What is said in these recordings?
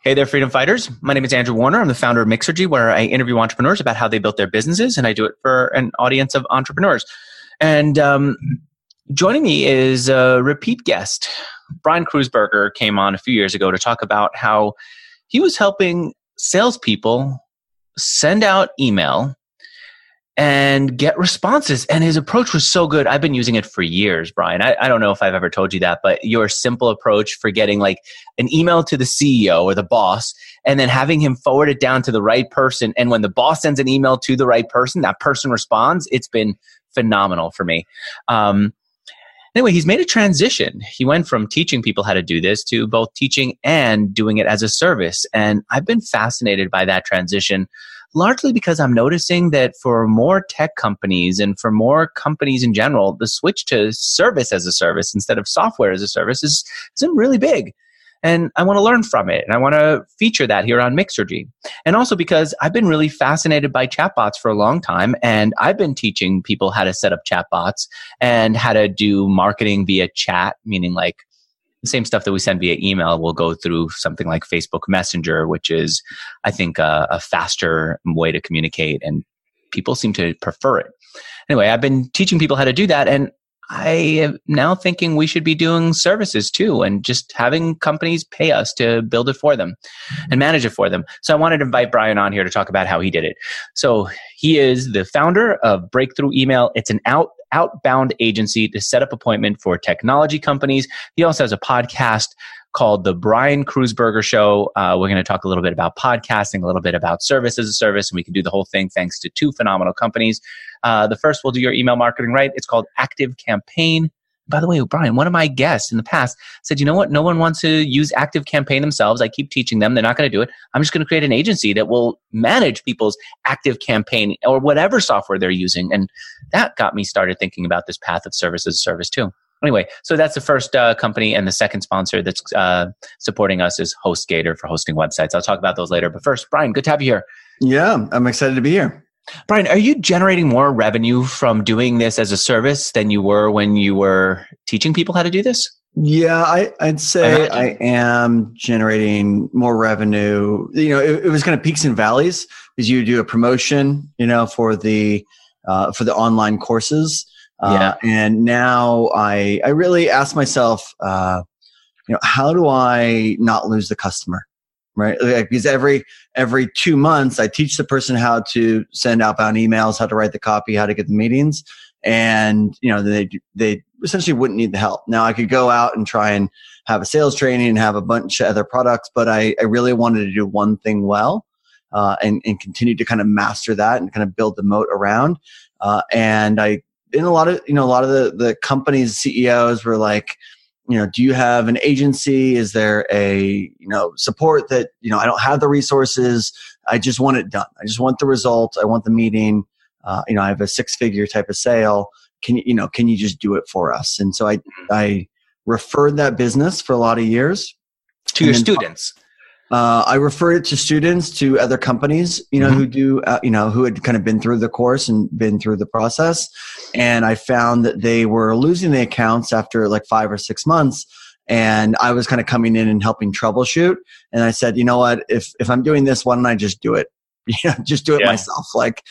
Hey there, freedom fighters. My name is Andrew Warner. I'm the founder of Mixergy, where I interview entrepreneurs about how they built their businesses, and I do it for an audience of entrepreneurs. And joining me is a repeat guest. Brian Kreuzberger came on a few years ago to talk about how he was helping salespeople send out email and get responses. And his approach was so good. I've been using it for years, Brian. I don't know if I've ever told you that, but your simple approach for getting like an email to the CEO or the boss and then having him forward it down to the right person. And when the boss sends an email to the right person, that person responds. It's been phenomenal for me. Anyway, he's made a transition. He went from teaching people how to do this to both teaching and doing it as a service. And I've been fascinated by that transition, largely because I'm noticing that for more tech companies and for more companies in general, the switch to service as a service instead of software as a service is really big. And I want to learn from it. And I want to feature that here on Mixergy. And also because I've been really fascinated by chatbots for a long time. And I've been teaching people how to set up chatbots and how to do marketing via chat, meaning like the same stuff that we send via email will go through something like Facebook Messenger, which is, I think, a faster way to communicate. And people seem to prefer it. Anyway, I've been teaching people how to do that. And I am now thinking we should be doing services too and just having companies pay us to build it for them and manage it for them. So I wanted to invite Brian on here to talk about how he did it. So he is the founder of Breakthrough Email. It's an outbound agency to set up appointment for technology companies. He also has a podcast called The Brian Kreuzberger Show. We're going to talk a little bit about podcasting, a little bit about service as a service, and we can do the whole thing thanks to two phenomenal companies. The first will do your email marketing right. It's called Active Campaign. By the way, Brian, one of my guests in the past said, you know what? No one wants to use Active Campaign themselves. I keep teaching them. They're not going to do it. I'm just going to create an agency that will manage people's Active Campaign or whatever software they're using. And that got me started thinking about this path of service as a service too. Anyway, so that's the first company, and the second sponsor that's supporting us is HostGator for hosting websites. I'll talk about those later. But first, Brian, good to have you here. Yeah, I'm excited to be here. Brian, are you generating more revenue from doing this as a service than you were when you were teaching people how to do this? Yeah, I'd say I am generating more revenue. You know, it was kind of peaks and valleys because you do a promotion, you know, for the online courses. And now I really ask myself, how do I not lose the customer, right? Like, because every 2 months I teach the person how to send outbound emails, how to write the copy, how to get the meetings. And, you know, they essentially wouldn't need the help. Now I could go out and try and have a sales training and have a bunch of other products, but I really wanted to do one thing well, and continue to kind of master that and kind of build the moat around. And a lot of the companies, CEOs were like, you know, do you have an agency? Is there a, support that, I don't have the resources. I just want it done. I just want the result. I want the meeting. I have a 6-figure type of sale. Can you just do it for us? And so I referred that business for a lot of years. To your students? I referred it to students, to other companies, who do, who had kind of been through the course and been through the process. And I found that they were losing the accounts after like 5 or 6 months. And I was kind of coming in and helping troubleshoot. And I said, you know what, if I'm doing this, why don't I just do it? Just do it myself. Like,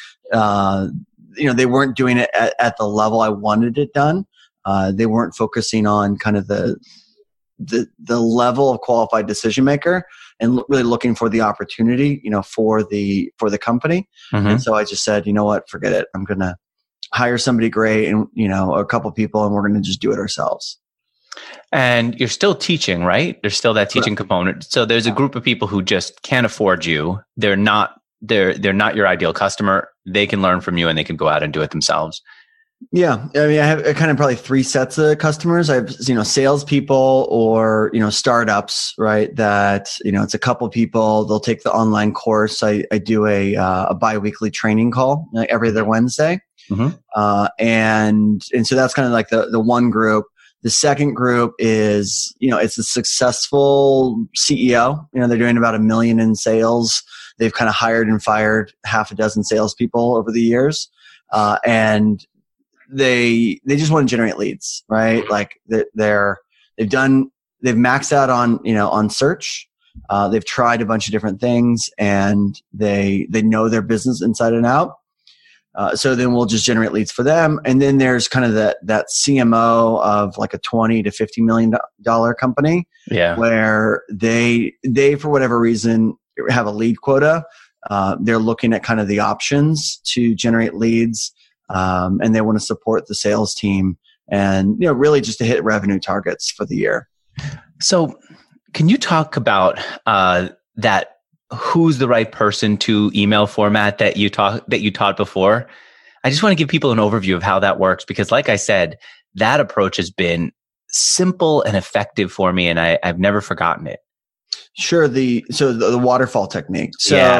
they weren't doing it at the level I wanted it done. They weren't focusing on kind of the level of qualified decision maker and really looking for the opportunity, for the company. Mm-hmm. And so I just said, you know what, forget it. I'm going to hire somebody great and, a couple people, and we're going to just do it ourselves. And you're still teaching, right? There's still that teaching component. So there's a group of people who just can't afford you. They're not your ideal customer. They can learn from you and they can go out and do it themselves. Yeah. I mean, I have kind of probably 3 sets of customers. I have, salespeople or, startups, right? That, it's a couple people, they'll take the online course. I do a bi-weekly training call every other Wednesday. Mm-hmm. And so that's kind of like the one group. The second group is, it's a successful CEO. They're doing about $1 million in sales. They've kind of hired and fired 6 salespeople over the years. And they just want to generate leads, right? Like they've maxed out on, on search. They've tried a bunch of different things and they know their business inside and out. So then we'll just generate leads for them. And then there's kind of that CMO of like a $20 to $50 million company, where they for whatever reason have a lead quota. They're looking at kind of the options to generate leads, and they want to support the sales team and, really just to hit revenue targets for the year. So can you talk about that? Who's the right person to email format that you taught before? I just want to give people an overview of how that works, because like I said, that approach has been simple and effective for me, and I've never forgotten it. Sure. The waterfall technique.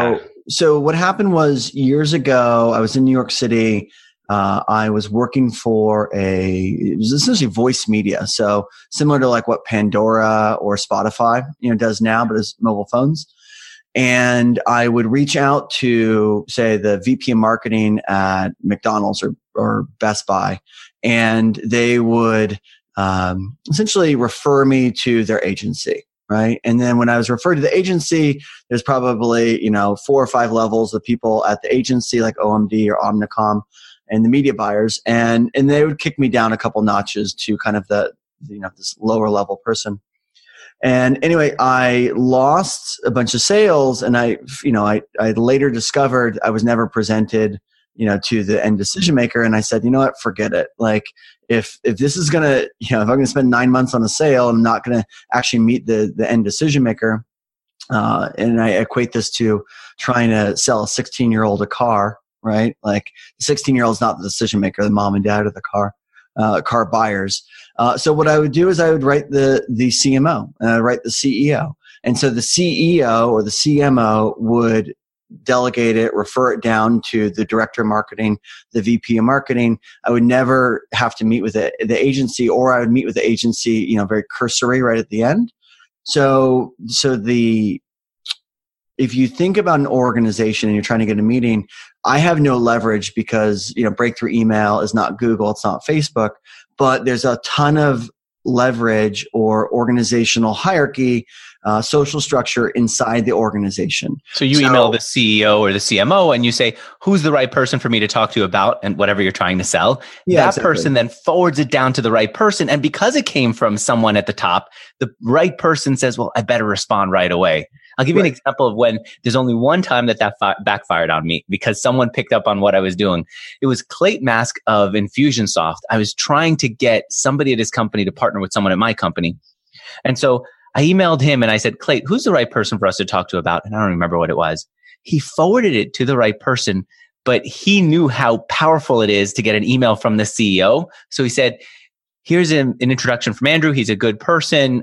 So what happened was, years ago, I was in New York City. I was working for it was essentially voice media. So similar to like what Pandora or Spotify, does now, but as mobile phones. And I would reach out to, say, the VP of marketing at McDonald's or Best Buy, and they would essentially refer me to their agency, right? And then when I was referred to the agency, there's probably 4 or 5 levels of people at the agency, like OMD or Omnicom, and the media buyers, and they would kick me down a couple notches to kind of this lower level person. And anyway, I lost a bunch of sales, and I later discovered I was never presented, to the end decision maker. And I said, you know what, forget it. Like, if this is gonna, if I'm gonna spend 9 months on a sale, I'm not gonna actually meet the end decision maker. And I equate this to trying to sell a 16-year-old a car, right? Like, the 16-year-old is not the decision maker, the mom and dad of the car buyers. So what I would do is I would write the CMO and I'd write the CEO. And so the CEO or the CMO would delegate it, refer it down to the director of marketing, the VP of marketing. I would never have to meet with the agency, or I would meet with the agency, very cursory right at the end. So if you think about an organization and you're trying to get a meeting, I have no leverage because, Breakthrough Email is not Google, it's not Facebook, but there's a ton of leverage or organizational hierarchy, social structure inside the organization. So you email the CEO or the CMO and you say, who's the right person for me to talk to about and whatever you're trying to sell? Yeah, that exactly. Person then forwards it down to the right person. And because it came from someone at the top, the right person says, well, I better respond right away. I'll give you an example of when there's only one time that backfired on me because someone picked up on what I was doing. It was Clayton Mask of Infusionsoft. I was trying to get somebody at his company to partner with someone at my company. And so I emailed him and I said, Clayton, who's the right person for us to talk to about? And I don't remember what it was. He forwarded it to the right person, but he knew how powerful it is to get an email from the CEO. So he said, here's an introduction from Andrew. He's a good person.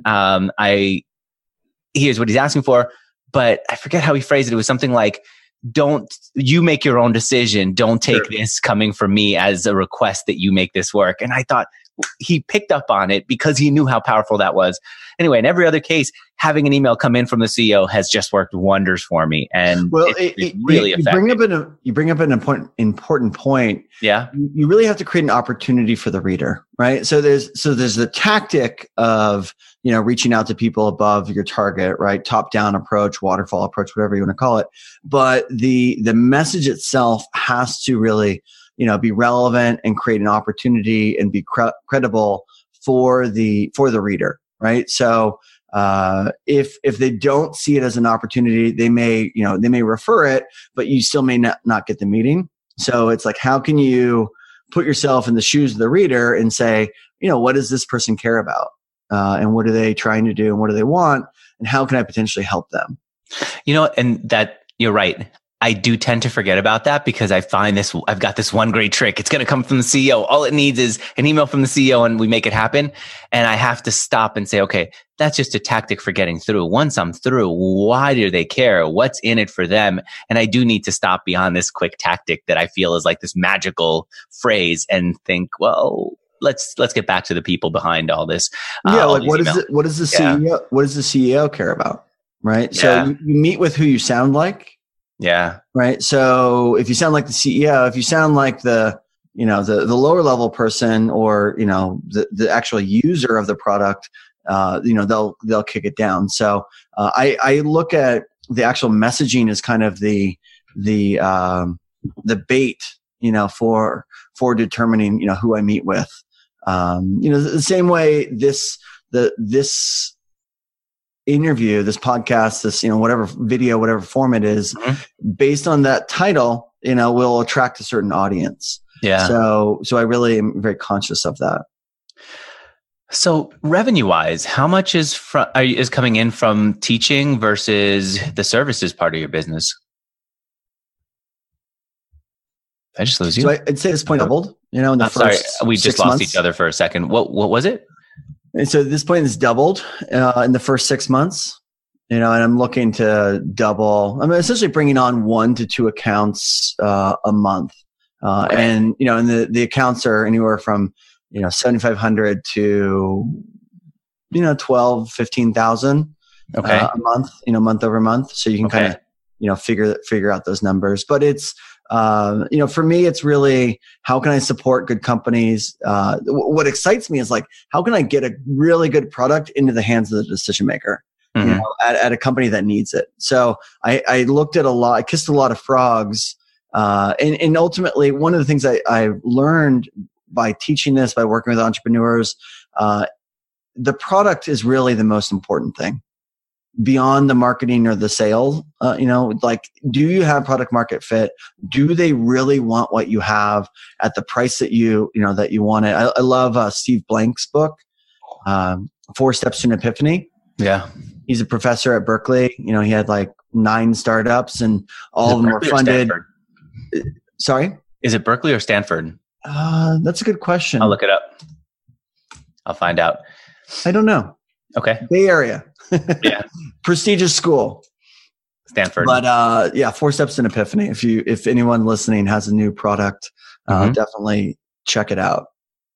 Here's what he's asking for. But I forget how he phrased it. It was something like, don't you make your own decision. Don't take this coming from me as a request that you make this work. And I thought he picked up on it because he knew how powerful that was. Anyway, in every other case, having an email come in from the CEO has just worked wonders for me. And it's really effective. You bring up an important point. Yeah. You really have to create an opportunity for the reader, right? So there's the tactic of, reaching out to people above your target, right? Top-down approach, waterfall approach, whatever you want to call it. But the message itself has to really, be relevant and create an opportunity and be credible for the reader, right? So if they don't see it as an opportunity, they may refer it, but you still may not get the meeting. So it's like, how can you put yourself in the shoes of the reader and say, what does this person care about? And what are they trying to do and what do they want? And how can I potentially help them? And that you're right. I do tend to forget about that because I find I've got this one great trick. It's going to come from the CEO. All it needs is an email from the CEO and we make it happen. And I have to stop and say, okay, that's just a tactic for getting through. Once I'm through, why do they care? What's in it for them? And I do need to stop beyond this quick tactic that I feel is like this magical phrase and think, well, let's get back to the people behind all this. What does the CEO care about? Right. So you meet with who you sound like. Yeah. Right. So if you sound like the CEO, if you sound like the lower level person or, the actual user of the product, they'll kick it down. So I look at the actual messaging as kind of the bait, for determining, who I meet with. The same way this interview, this podcast, this, whatever video, whatever form it is, based on that title, will attract a certain audience. Yeah. So I really am very conscious of that. So revenue-wise, how much is coming in from teaching versus the services part of your business? Did I just lose you? So I'd say this point doubled. In the first. Sorry, we just lost months. each other for a second. What was it? And so this point is doubled in the first 6 months. And I'm looking to double. I'm essentially bringing on 1 to 2 accounts a month. Okay. And the accounts are anywhere from 7,500 to 12, 15,000 a month, month over month. So you can kind of figure out those numbers. But it's for me, it's really, how can I support good companies? What excites me is how can I get a really good product into the hands of the decision maker? At a company that needs it. So I looked at I kissed a lot of frogs. And ultimately, one of the things I learned by teaching this, by working with entrepreneurs, the product is really the most important thing beyond the marketing or the sales. Do you have product market fit? Do they really want what you have at the price that you want it? I love Steve Blank's book, 4 Steps to an Epiphany. Yeah. He's a professor at Berkeley. He had 9 startups and all of them were funded. Sorry? Is it Berkeley or Stanford? That's a good question. I'll look it up. I'll find out. I don't know. Okay. Bay Area. Yeah. Prestigious school. Stanford. But 4 Steps to an Epiphany. If anyone listening has a new product, definitely check it out.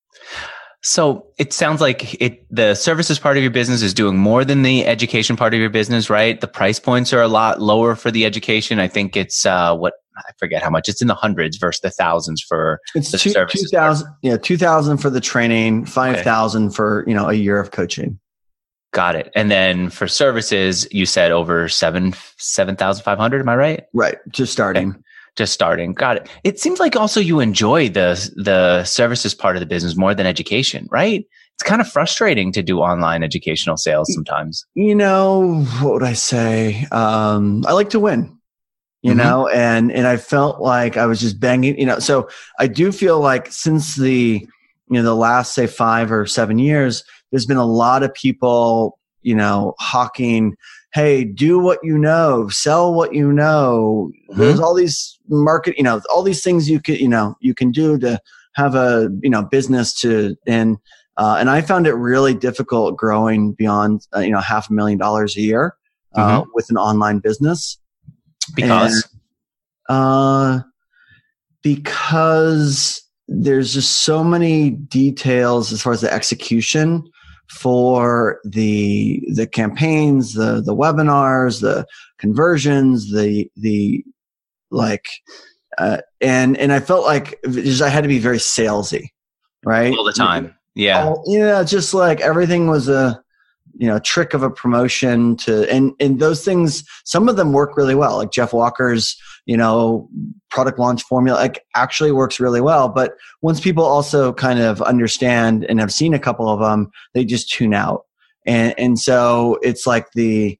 So it sounds like the services part of your business is doing more than the education part of your business, right? The price points are a lot lower for the education. I think it's I forget how much. It's in the hundreds versus the thousands for the services. 2,000. Yeah, 2,000 for the training, 5,000 for a year of coaching. Got it. And then for services, you said over 7,500. Am I right? Right. Just starting. Okay. Just starting. Got it. It seems like also you enjoy the services part of the business more than education, right? It's kind of frustrating to do online educational sales sometimes. What would I say? I like to win, and I felt like I was just banging, so I do feel like since the last, say, 5 or 7 years, there's been a lot of people, hawking, hey, do what sell what There's all these all these things you can do to have a, business and I found it really difficult growing beyond, $500,000 a year, with an online business. Because there's just so many details as far as the execution for the campaigns, the webinars, the conversions, and I felt like I had to be very salesy, right? All the time. Yeah. Just everything was a trick of a promotion and those things, some of them work really well. Like Jeff Walker's, product launch formula, actually works really well. But once people also kind of understand and have seen a couple of them, they just tune out. And so it's like the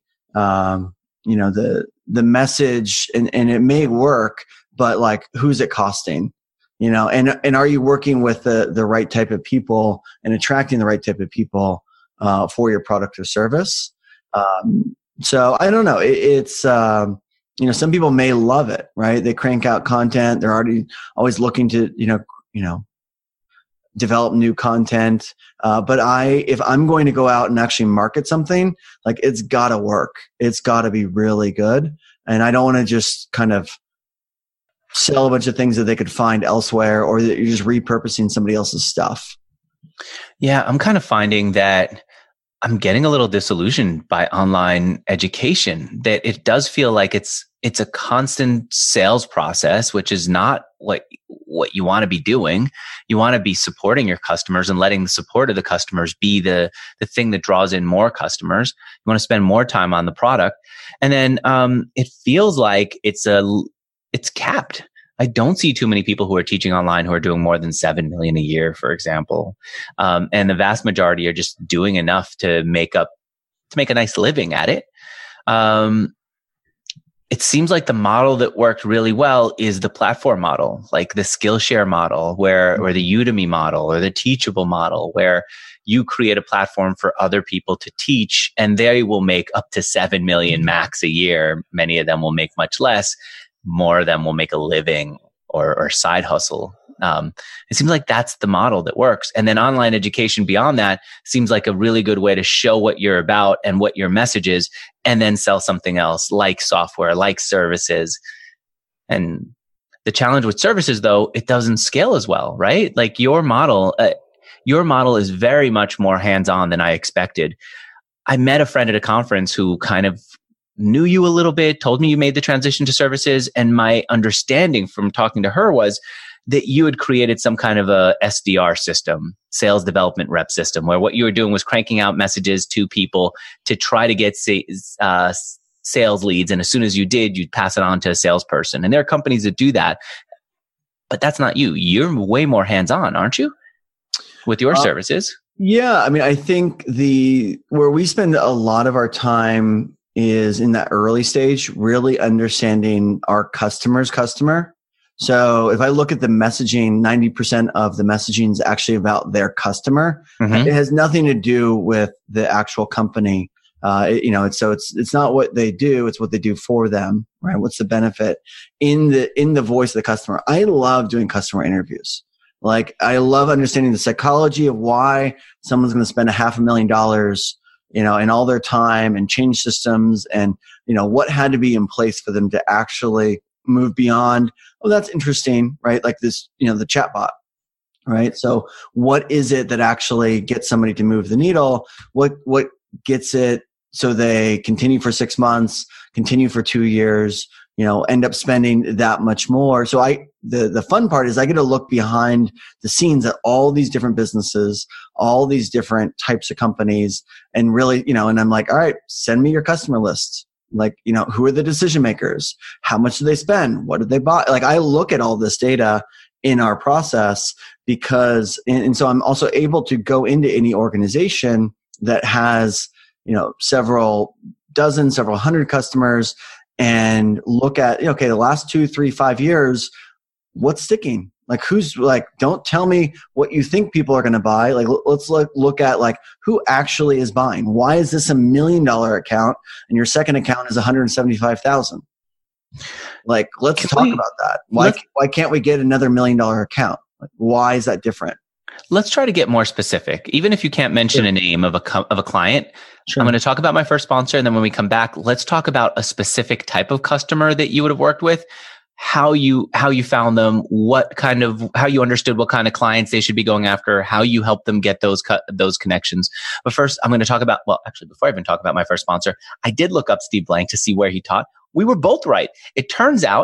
message and it may work, but who's it costing? And are you working with the right type of people and attracting the right type of people for your product or service? So I don't know. It's some people may love it, right? They crank out content. They're always looking to develop new content. But if I'm going to go out and actually market something, it's got to work. It's got to be really good. And I don't want to just kind of sell a bunch of things that they could find elsewhere, or that you're just repurposing somebody else's stuff. Yeah, I'm kind of finding that I'm getting a little disillusioned by online education, that it does feel like it's it's a constant sales process, which is not what you want to be doing. You want to be supporting your customers and letting the support of the customers be the thing that draws in more customers. You want to spend more time on the product. And then it feels like it's capped. I don't see too many people who are teaching online who are doing more than 7 million a year, for example. And the vast majority are just doing enough to make a nice living at it. It seems like the model that worked really well is the platform model, like the Skillshare model, or the Udemy model, or the Teachable model, where you create a platform for other people to teach, and they will make up to 7 million max a year. Many of them will make much less. More of them will make a living or side hustle. It seems like that's the model that works. And then online education beyond that seems like a really good way to show what you're about and what your message is, and then sell something else like software, like services. And the challenge with services, though, it doesn't scale as well, right? Like your model is very much more hands-on than I expected. I met a friend at a conference who kind of knew you a little bit, told me you made the transition to services. And my understanding from talking to her was that you had created some kind of a SDR system, sales development rep system, where what you were doing was cranking out messages to people to try to get sales leads. And as soon as you did, you'd pass it on to a salesperson. And there are companies that do that, but that's not you. You're way more hands-on, aren't you? With your services. Yeah. I mean, I think where we spend a lot of our time is in that early stage, really understanding our customer's customer. So if I look at the messaging, 90% of the messaging is actually about their customer. Mm-hmm. It has nothing to do with the actual company. It's not what they do; it's what they do for them, right? What's the benefit in the voice of the customer? I love doing customer interviews. Like, I love understanding the psychology of why someone's going to spend $500,000, and all their time and change systems, and what had to be in place for them to actually move beyond, oh, that's interesting, right? Like this, the chatbot, right? So what is it that actually gets somebody to move the needle? What gets it so they continue for 6 months, continue for 2 years, end up spending that much more? So the fun part is I get to look behind the scenes at all these different businesses, all these different types of companies, and really, and I'm like, all right, send me your customer lists. Like, who are the decision makers? How much do they spend? What did they buy? Like, I look at all this data in our process because, and so I'm also able to go into any organization that has, several dozen, several hundred customers and look at, okay, the last 2, 3, 5 years, what's sticking? Like, who's like, don't tell me what you think people are going to buy. Like, let's look at like who actually is buying. Why is this $1 million account and your second account is 175,000? Like, let's talk about that. Why can't we get another $1 million account? Like, why is that different? Let's try to get more specific. Even if you can't mention a name of a client, I'm going to talk about my first sponsor. And then when we come back, let's talk about a specific type of customer that you would have worked with. How you found them, how you understood what kind of clients they should be going after, how you helped them get those connections. But first, I'm going to talk about, before I even talk about my first sponsor, I did look up Steve Blank to see where he taught. We were both right. It turns out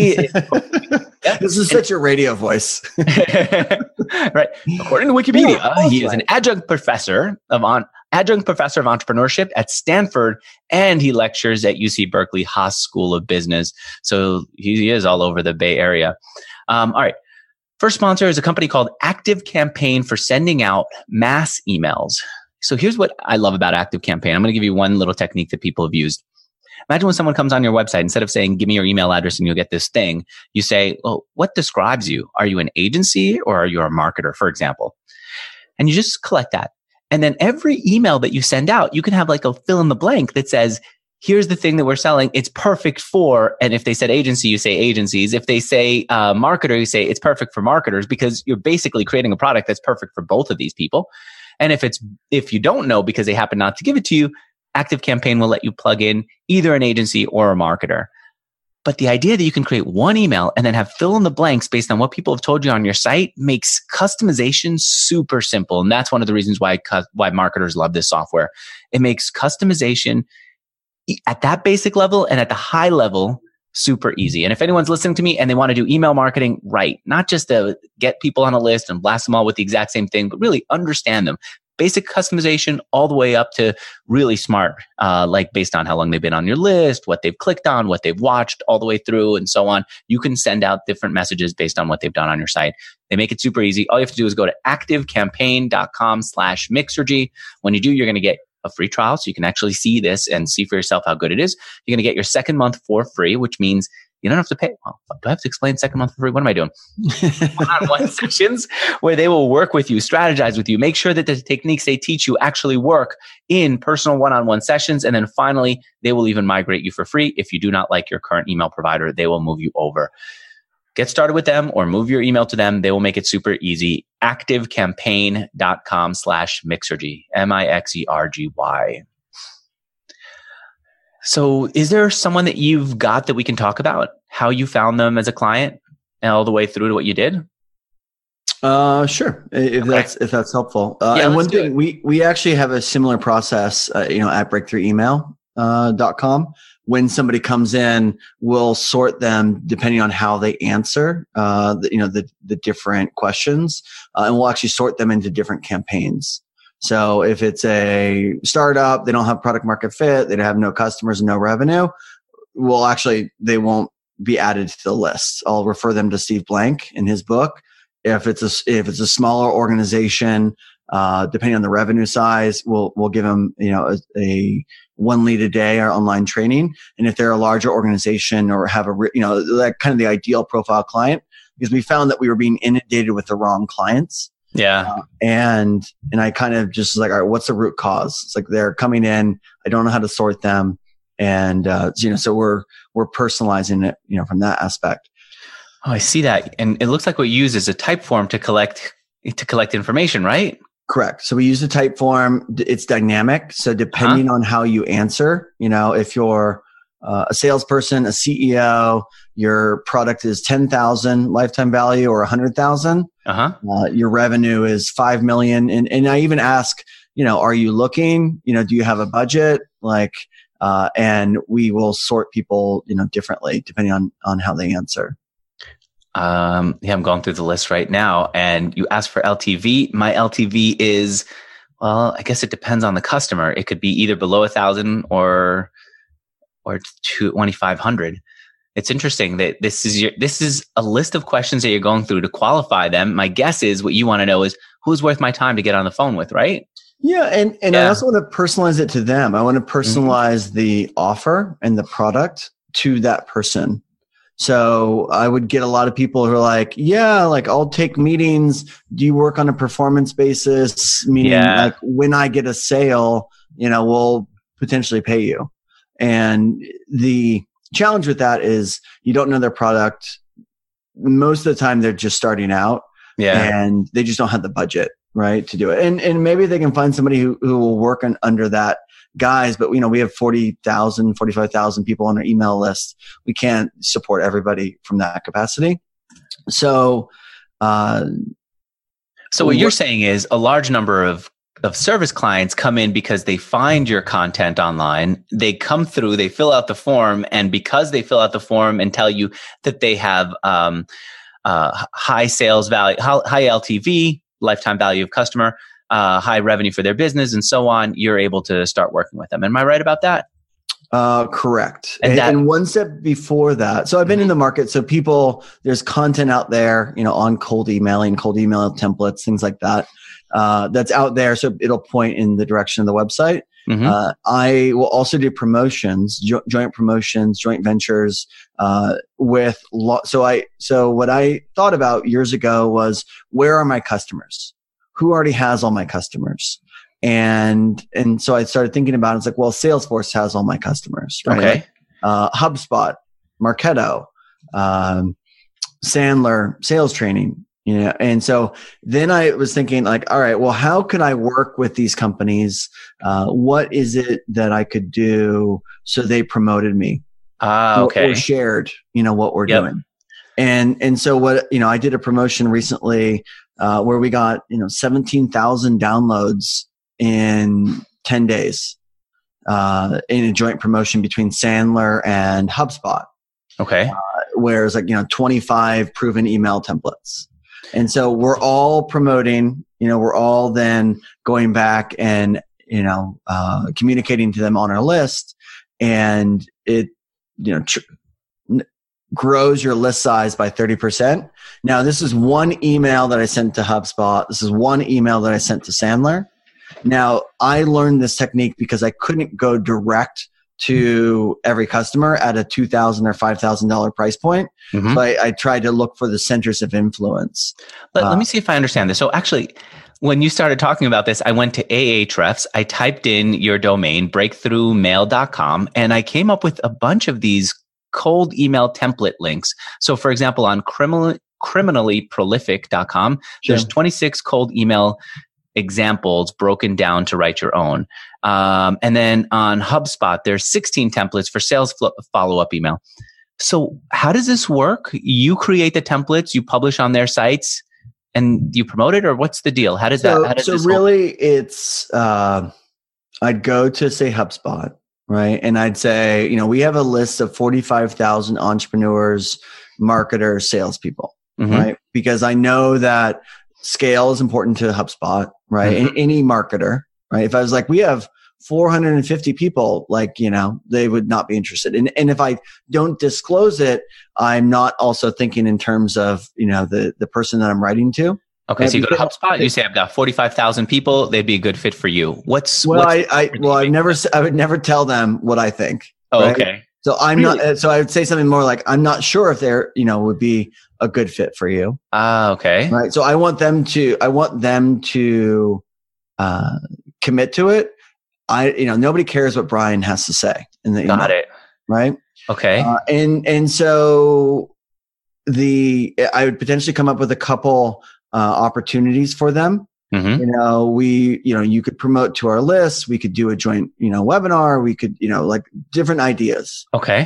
this is such a radio voice. Right. According to Wikipedia, he is an adjunct professor of entrepreneurship at Stanford, and he lectures at UC Berkeley Haas School of Business. So he is all over the Bay Area. All right. First sponsor is a company called ActiveCampaign for sending out mass emails. So here's what I love about ActiveCampaign. I'm going to give you one little technique that people have used. Imagine when someone comes on your website, instead of saying, give me your email address and you'll get this thing, you say, well, what describes you? Are you an agency or are you a marketer, for example? And you just collect that. And then every email that you send out, you can have like a fill in the blank that says, here's the thing that we're selling. It's perfect for, and if they said agency, you say agencies. If they say marketer, you say it's perfect for marketers, because you're basically creating a product that's perfect for both of these people. And if you don't know because they happen not to give it to you, ActiveCampaign will let you plug in either an agency or a marketer. But the idea that you can create one email and then have fill in the blanks based on what people have told you on your site makes customization super simple. And that's one of the reasons why marketers love this software. It makes customization at that basic level and at the high level super easy. And if anyone's listening to me and they want to do email marketing right, not just to get people on a list and blast them all with the exact same thing, but really understand them. Basic customization all the way up to really smart, like based on how long they've been on your list, what they've clicked on, what they've watched all the way through, and so on. You can send out different messages based on what they've done on your site. They make it super easy. All you have to do is go to activecampaign.com/Mixergy. When you do, you're going to get a free trial, so you can actually see this and see for yourself how good it is. You're going to get your second month for free, which means you don't have to pay. Well, do I have to explain second month for free? What am I doing? One-on-one sessions where they will work with you, strategize with you, make sure that the techniques they teach you actually work in personal one-on-one sessions. And then finally, they will even migrate you for free. If you do not like your current email provider, they will move you over. Get started with them or move your email to them. They will make it super easy. activecampaign.com/Mixergy, Mixergy. So is there someone that you've got that we can talk about, how you found them as a client and all the way through to what you did? Sure. If that's helpful. And one thing, we actually have a similar process, at breakthroughemail.com. When somebody comes in, we'll sort them depending on how they answer, the different questions, and we'll actually sort them into different campaigns. So if it's a startup, they don't have product market fit, they have no customers and no revenue, they won't be added to the list. I'll refer them to Steve Blank in his book. If it's a smaller organization, depending on the revenue size, we'll give them, a 1 lead a day or online training. And if they're a larger organization or have that kind of the ideal profile client, because we found that we were being inundated with the wrong clients. Yeah. And I kind of just like, all right, what's the root cause? It's like they're coming in, I don't know how to sort them. And, so we're personalizing it, from that aspect. Oh, I see that. And it looks like what you use is a type form to collect information, right? Correct. So we use a type form. It's dynamic. So depending on how you answer, if you're a salesperson, a CEO, your product is 10,000 lifetime value or 100,000. Your revenue is 5 million. And I even ask, are you looking, do you have a budget? And we will sort people, differently depending on how they answer. I'm going through the list right now, and you asked for LTV. My LTV is, well, I guess it depends on the customer. It could be either below 1,000 or 2,500. It's interesting that this is a list of questions that you're going through to qualify them. My guess is what you want to know is who's worth my time to get on the phone with, right? Yeah. And I also want to personalize it to them. I want to personalize the offer and the product to that person. So I would get a lot of people who are like, I'll take meetings. Do you work on a performance basis? Meaning when I get a sale, we'll potentially pay you. And the challenge with that is you don't know their product. Most of the time they're just starting out and they just don't have the budget, right, to do it. And maybe they can find somebody who will work under that guys, but we have 40,000, 45,000 people on our email list. We can't support everybody from that capacity. So what you're saying is a large number of service clients come in because they find your content online. They come through, they fill out the form. And because they fill out the form and tell you that they have, high sales value, high LTV, lifetime value of customer, high revenue for their business and so on, you're able to start working with them. Am I right about that? Correct. And one step before that. So I've been in the market. So there's content out there, on cold email templates, things like that. That's out there. So it'll point in the direction of the website. I will also do promotions, joint promotions, joint ventures, so what I thought about years ago was, where are my customers? Who already has all my customers? And so I started thinking about it. It's like, well, Salesforce has all my customers, right? Okay. HubSpot, Marketo, Sandler, sales training, and so then I was thinking all right, well, how can I work with these companies? What is it that I could do so they promoted me? Okay. Or shared, what we're doing. And so what, I did a promotion recently, where we got, 17,000 downloads in 10 days, in a joint promotion between Sandler and HubSpot. Okay. Where it's like, 25 proven email templates. And so we're all promoting, we're all then going back and, communicating to them on our list, and it, grows your list size by 30%. Now, this is one email that I sent to HubSpot. This is one email that I sent to Sandler. Now, I learned this technique because I couldn't go direct to every customer at a $2,000 or $5,000 price point. Mm-hmm. So I tried to look for the centers of influence. Let me see if I understand this. So actually, when you started talking about this, I went to Ahrefs. I typed in your domain, breakthroughmail.com, and I came up with a bunch of these cold email template links. So for example, on criminallyprolific.com, there's 26 cold email examples broken down to write your own. And then on HubSpot, there's 16 templates for sales follow-up email. So how does this work? You create the templates, you publish on their sites, and you promote it, or what's the deal? How does it's, I'd go to say HubSpot, right? And I'd say, we have a list of 45,000 entrepreneurs, marketers, salespeople, mm-hmm. right? Because I know that scale is important to HubSpot, right? Mm-hmm. And any marketer, right? If I was like, we have 450 people, they would not be interested. And if I don't disclose it, I'm not also thinking in terms of, the person that I'm writing to. Okay. So you go to HubSpot, you say, I've got 45,000 people. They'd be a good fit for you. I would never tell them what I think. Oh, right? Okay. So so I would say something more like, I'm not sure if they're, would be a good fit for you. Okay. Right. So I want them to commit to it. Nobody cares what Brian has to say in the email. Got it. Right. Okay. And so I would potentially come up with a couple opportunities for them. Mm-hmm. You could promote to our list. We could do a joint, webinar. We could, like different ideas. Okay.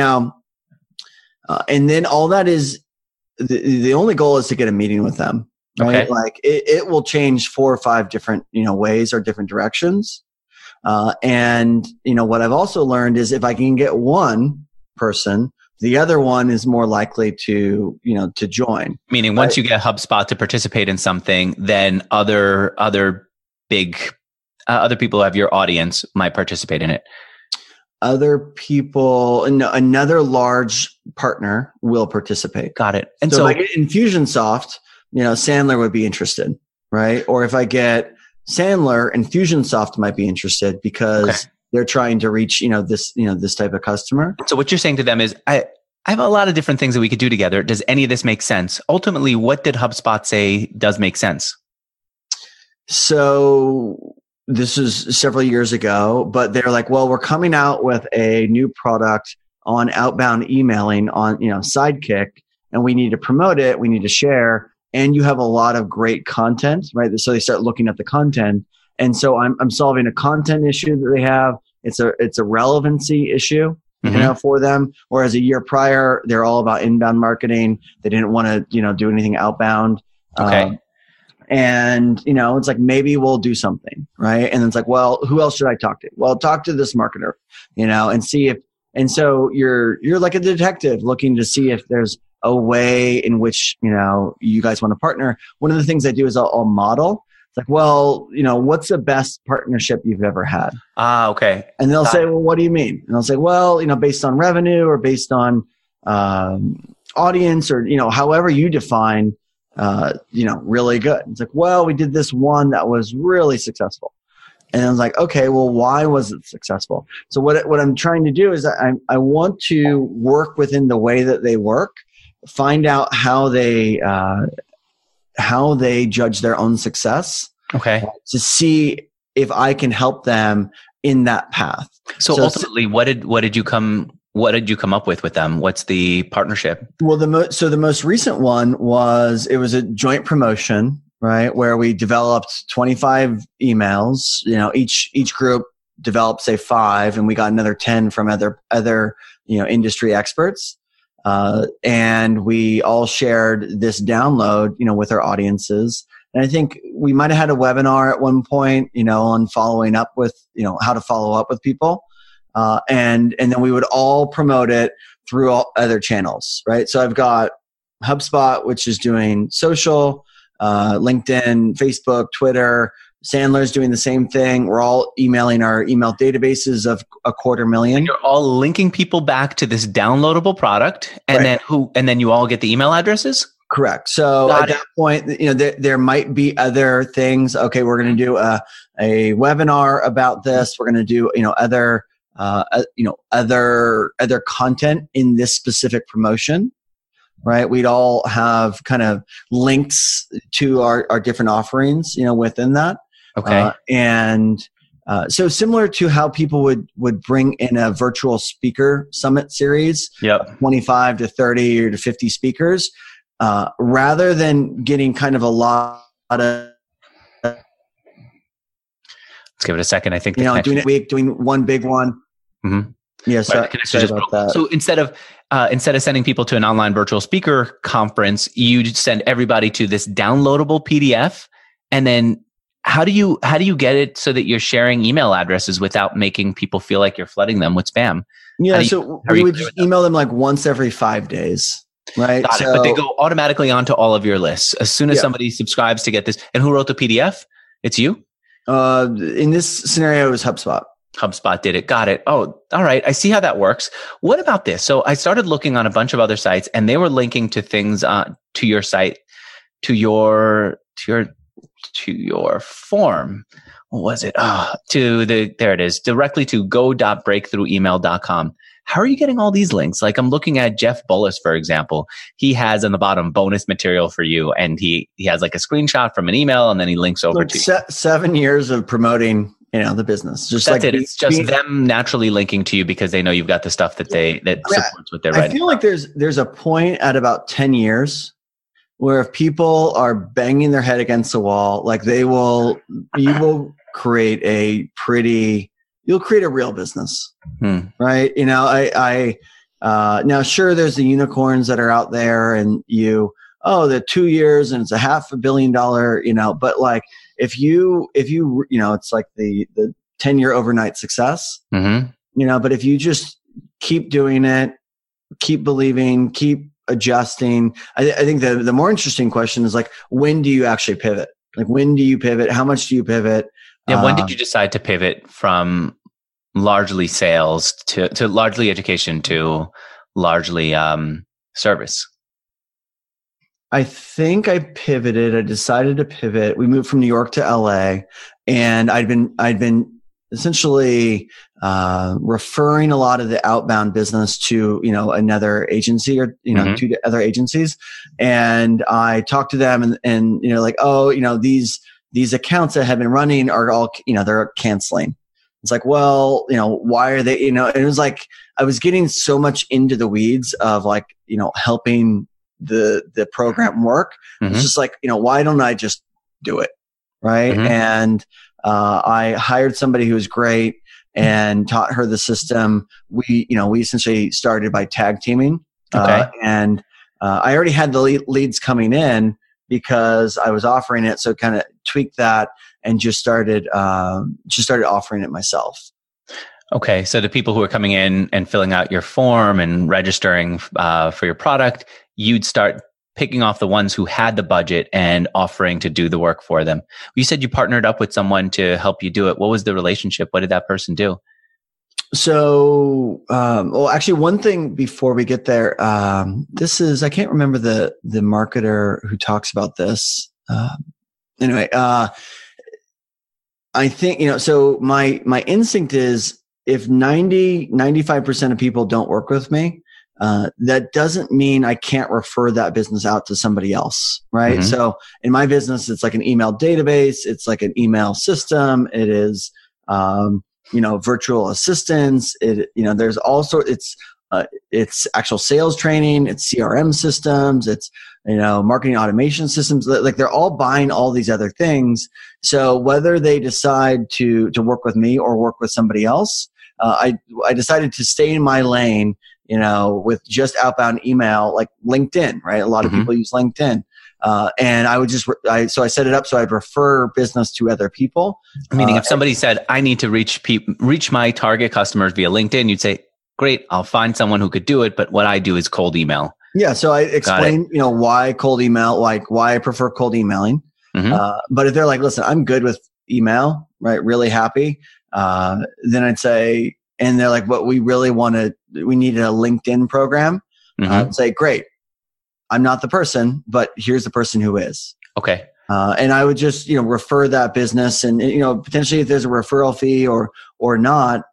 And then all that is the only goal is to get a meeting with them. Right? Okay. Like it will change 4 or 5 different, ways or different directions. And what I've also learned is if I can get one person, the other one is more likely to join. Meaning once you get HubSpot to participate in something, then other people who have your audience might participate in it. Other people, another large partner will participate. Got it. And so if I get Infusionsoft, Sandler would be interested, right? Or if I get Sandler, Infusionsoft might be interested because they're trying to reach, this type of customer. So what you're saying to them is, I have a lot of different things that we could do together. Does any of this make sense? Ultimately, what did HubSpot say does make sense? So this is several years ago, but they're like, well, we're coming out with a new product on outbound emailing on, Sidekick, and we need to promote it. We need to share. And you have a lot of great content, right? So they start looking at the content. And so I'm solving a content issue that they have. It's a relevancy issue, mm-hmm. For them. Whereas a year prior, they're all about inbound marketing. They didn't want to, do anything outbound. Okay. And, it's like, maybe we'll do something, right? And it's like, well, who else should I talk to? Well, talk to this marketer, and see if, and so you're like a detective looking to see if there's a way in which, you guys want to partner. One of the things I do is I'll model. It's like, well, what's the best partnership you've ever had? Okay. And they'll say, well, what do you mean? And I'll say, well, based on revenue or based on audience or, however you define, really good. It's like, well, we did this one that was really successful. And I was like, okay, well, why was it successful? So what I'm trying to do is I want to work within the way that they work, find out how they judge their own success. Okay. To see if I can help them in that path. So ultimately, what did you come up with them? What's the partnership? Well, the most recent one was, it was a joint promotion, right? Where we developed 25 emails, each group developed, say 5, and we got another 10 from other industry experts. And we all shared this download, with our audiences. And I think we might have had a webinar at one point, on following up with, how to follow up with people. and then we would all promote it through all other channels, right? So I've got HubSpot, which is doing social, LinkedIn, Facebook, Twitter. Sandler's doing the same thing. We're all emailing our email databases of 250,000. You're all linking people back to this downloadable product, and then you all get the email addresses? Correct. So at that point, there might be other things. Okay, we're going to do a webinar about this. We're going to do other content in this specific promotion. Right. We'd all have kind of links to our different offerings, within that. Okay. So similar to how people would bring in a virtual speaker summit series, 25 to 30 or to 50 speakers, rather than getting kind of a lot of. Let's give it a second. I think doing it week, doing one big one. Mm-hmm. Yeah, sorry about that. So instead of sending people to an online virtual speaker conference, you send everybody to this downloadable PDF. And then how do you get it so that you're sharing email addresses without making people feel like you're flooding them with spam? Yeah, so we would just email them like once every 5 days, right? Got it. But they go automatically onto all of your lists as soon as somebody subscribes to get this. And who wrote the PDF? It's you? In this scenario, it was HubSpot. HubSpot did it. Got it. Oh, all right. I see how that works. What about this? So I started looking on a bunch of other sites, and they were linking to things to your site, to your form. What was it? There it is. Directly to go.breakthroughemail.com. How are you getting all these links? Like I'm looking at Jeff Bullis, for example. He has on the bottom bonus material for you, and he has like a screenshot from an email, and then he links over to 7 years of promoting the business. That's like it. It's just them naturally linking to you because they know you've got the stuff that supports what they're writing. I feel like there's a point at about 10 years where if people are banging their head against the wall, like you will create you'll create a real business, right? Now sure, there's the unicorns that are out there, and the 2 years and it's $500 million, but like if you it's like the 10-year overnight success, but if you just keep doing it, keep believing, keep adjusting. I think the more interesting question is like, when do you actually pivot? Like, when do you pivot? How much do you pivot? Yeah. When did you decide to pivot from largely sales to largely education to largely service? I think I pivoted. I decided to pivot. We moved from New York to LA, and I'd been essentially referring a lot of the outbound business to another agency or two other agencies, and I talked to them and like, these accounts that have been running are all they're canceling. It's like, well, why are they? And it was like I was getting so much into the weeds of like helping the program work. It's just like, why don't I just do it? Right. And I hired somebody who was great and taught her the system. We essentially started by tag teaming. And I already had the leads coming in because I was offering it. So kind of tweaked that and just started offering it myself. Okay. So the people who are coming in and filling out your form and registering for your product, you'd start picking off the ones who had the budget and offering to do the work for them. You said you partnered up with someone to help you do it. What was the relationship? What did that person do? So, actually one thing before we get there, I can't remember the marketer who talks about this. Anyway, I think, so my instinct is if 95% of people don't work with me, that doesn't mean I can't refer that business out to somebody else, right? So in my business, it's like an email database. It's like an email system. It is, virtual assistants. There's also, it's actual sales training. It's CRM systems. It's, marketing automation systems. Like they're all buying all these other things. So whether they decide to work with me or work with somebody else, I decided to stay in my lane, with just outbound email, like LinkedIn, right? A lot of people use LinkedIn. And I would just, so I set it up so I'd refer business to other people. Meaning if somebody said, I need to reach my target customers via LinkedIn, you'd say, great, I'll find someone who could do it. But what I do is cold email. Yeah. So I explain, why cold email, like why I prefer cold emailing. But if they're like, listen, I'm good with email, right? Really happy. Then I'd say, and they're like, but we needed a LinkedIn program. I'd say, great. I'm not the person, but here's the person who is. Okay. And I would just, refer that business and, potentially if there's a referral fee or not,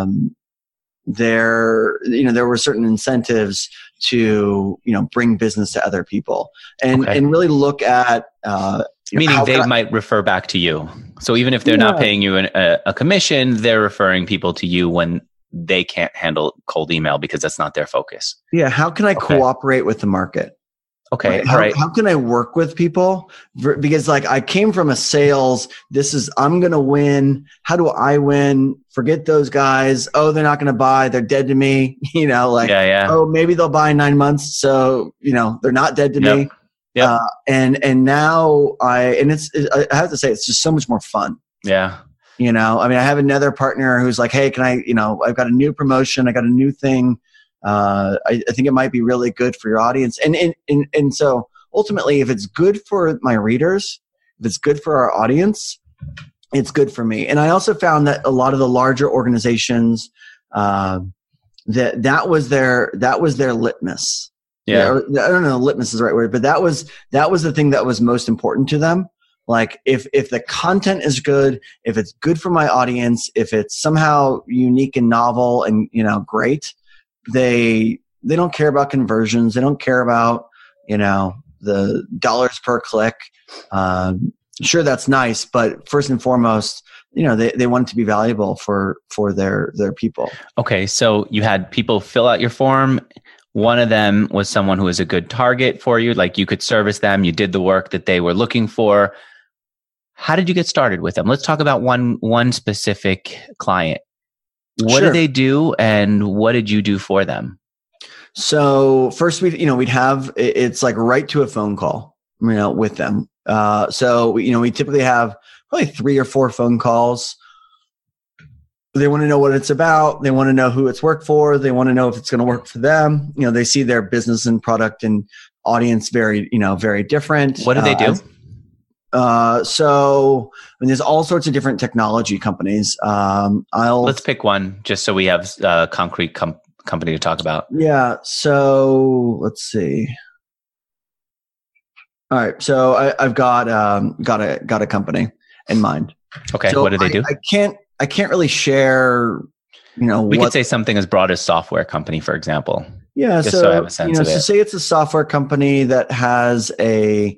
there were certain incentives to, bring business to other people and really look at, meaning they might refer back to you. So even if they're not paying you a commission, they're referring people to you when they can't handle cold email because that's not their focus. Yeah. How can I cooperate with the market? Okay. Right? All right. How can I work with people? Because I came from a sales, I'm going to win. How do I win? Forget those guys. Oh, they're not going to buy. They're dead to me. Oh, maybe they'll buy in 9 months. So, they're not dead to me. Yeah. And now I have to say, it's just so much more fun. Yeah. I have another partner who's like, hey, can I, I've got a new promotion. I got a new thing. I think it might be really good for your audience. And so ultimately, if it's good for my readers, if it's good for our audience, it's good for me. And I also found that a lot of the larger organizations, that was their litmus. Yeah. Or, I don't know, litmus is the right word, but that was the thing that was most important to them. Like if the content is good, if it's good for my audience, if it's somehow unique and novel and, great, they don't care about conversions. They don't care about, the dollars per click. Sure, that's nice, but first and foremost, they want it to be valuable for their people. Okay. So you had people fill out your form. One of them was someone who was a good target for you. Like you could service them. You did the work that they were looking for. How did you get started with them? Let's talk about one specific client. What do they do and what did you do for them? So first we'd have, it's like right to a phone call, with them. So we typically have probably 3 or 4 phone calls. They want to know what it's about. They want to know who it's worked for. They want to know if it's going to work for them. They see their business and product and audience very different. What do they do? So there's all sorts of different technology companies. Let's pick one just so we have a concrete company to talk about. Yeah. So let's see. All right. So I've got a company in mind. Okay. So what do they do? I can't really share, we could say something as broad as software company, for example. Yeah. Just so I have a sense of it. So say it's a software company that has a,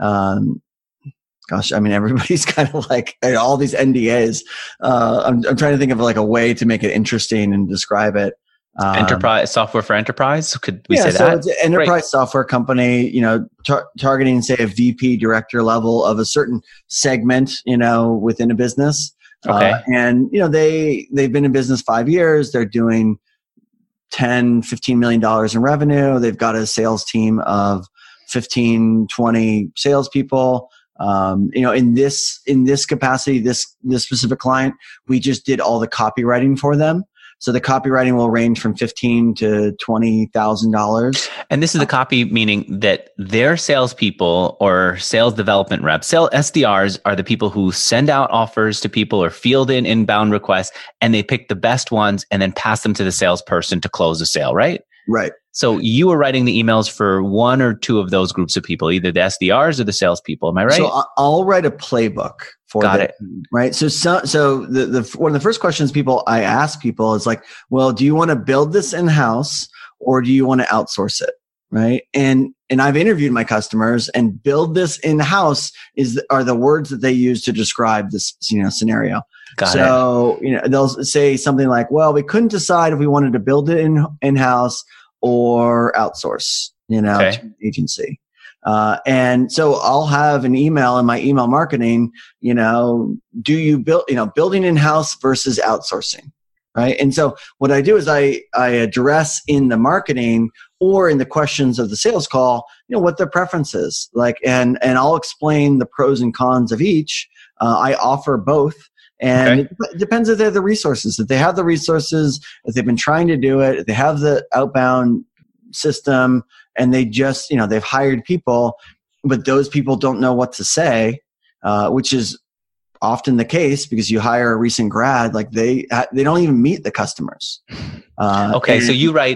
everybody's kind of like all these NDAs. I'm trying to think of like a way to make it interesting and describe it. Enterprise software for enterprise. Could we say that? So it's an enterprise software company, targeting say a VP director level of a certain segment, within a business. Okay. And they've been in business 5 years. They're doing $10-15 million in revenue. They've got a sales team of 15-20 salespeople. In this capacity, this specific client, we just did all the copywriting for them. So the copywriting will range from $15,000 to $20,000. And this is the copy, meaning that their salespeople or sales development reps, SDRs, are the people who send out offers to people or field in inbound requests, and they pick the best ones and then pass them to the salesperson to close the sale, right? Right. So you were writing the emails for 1 or 2 of those groups of people, either the SDRs or the salespeople. Am I right? So I'll write a playbook for Got them, it. right? So the one of the first questions I ask people is like, well, do you want to build this in-house or do you want to outsource it? Right. And I've interviewed my customers, and build this in-house are the words that they use to describe this, scenario. Got it. They'll say something like, well, we couldn't decide if we wanted to build it in-house or outsource, to an agency. And so I'll have an email in my email marketing, do you build, building in-house versus outsourcing, right? And so what I do is I address in the marketing or in the questions of the sales call, what their preference is like, and I'll explain the pros and cons of each. I offer both. And it depends if they have the resources. If they have the resources, if they've been trying to do it, if they have the outbound system, and they just, they've hired people, but those people don't know what to say, which is often the case because you hire a recent grad, like they don't even meet the customers. So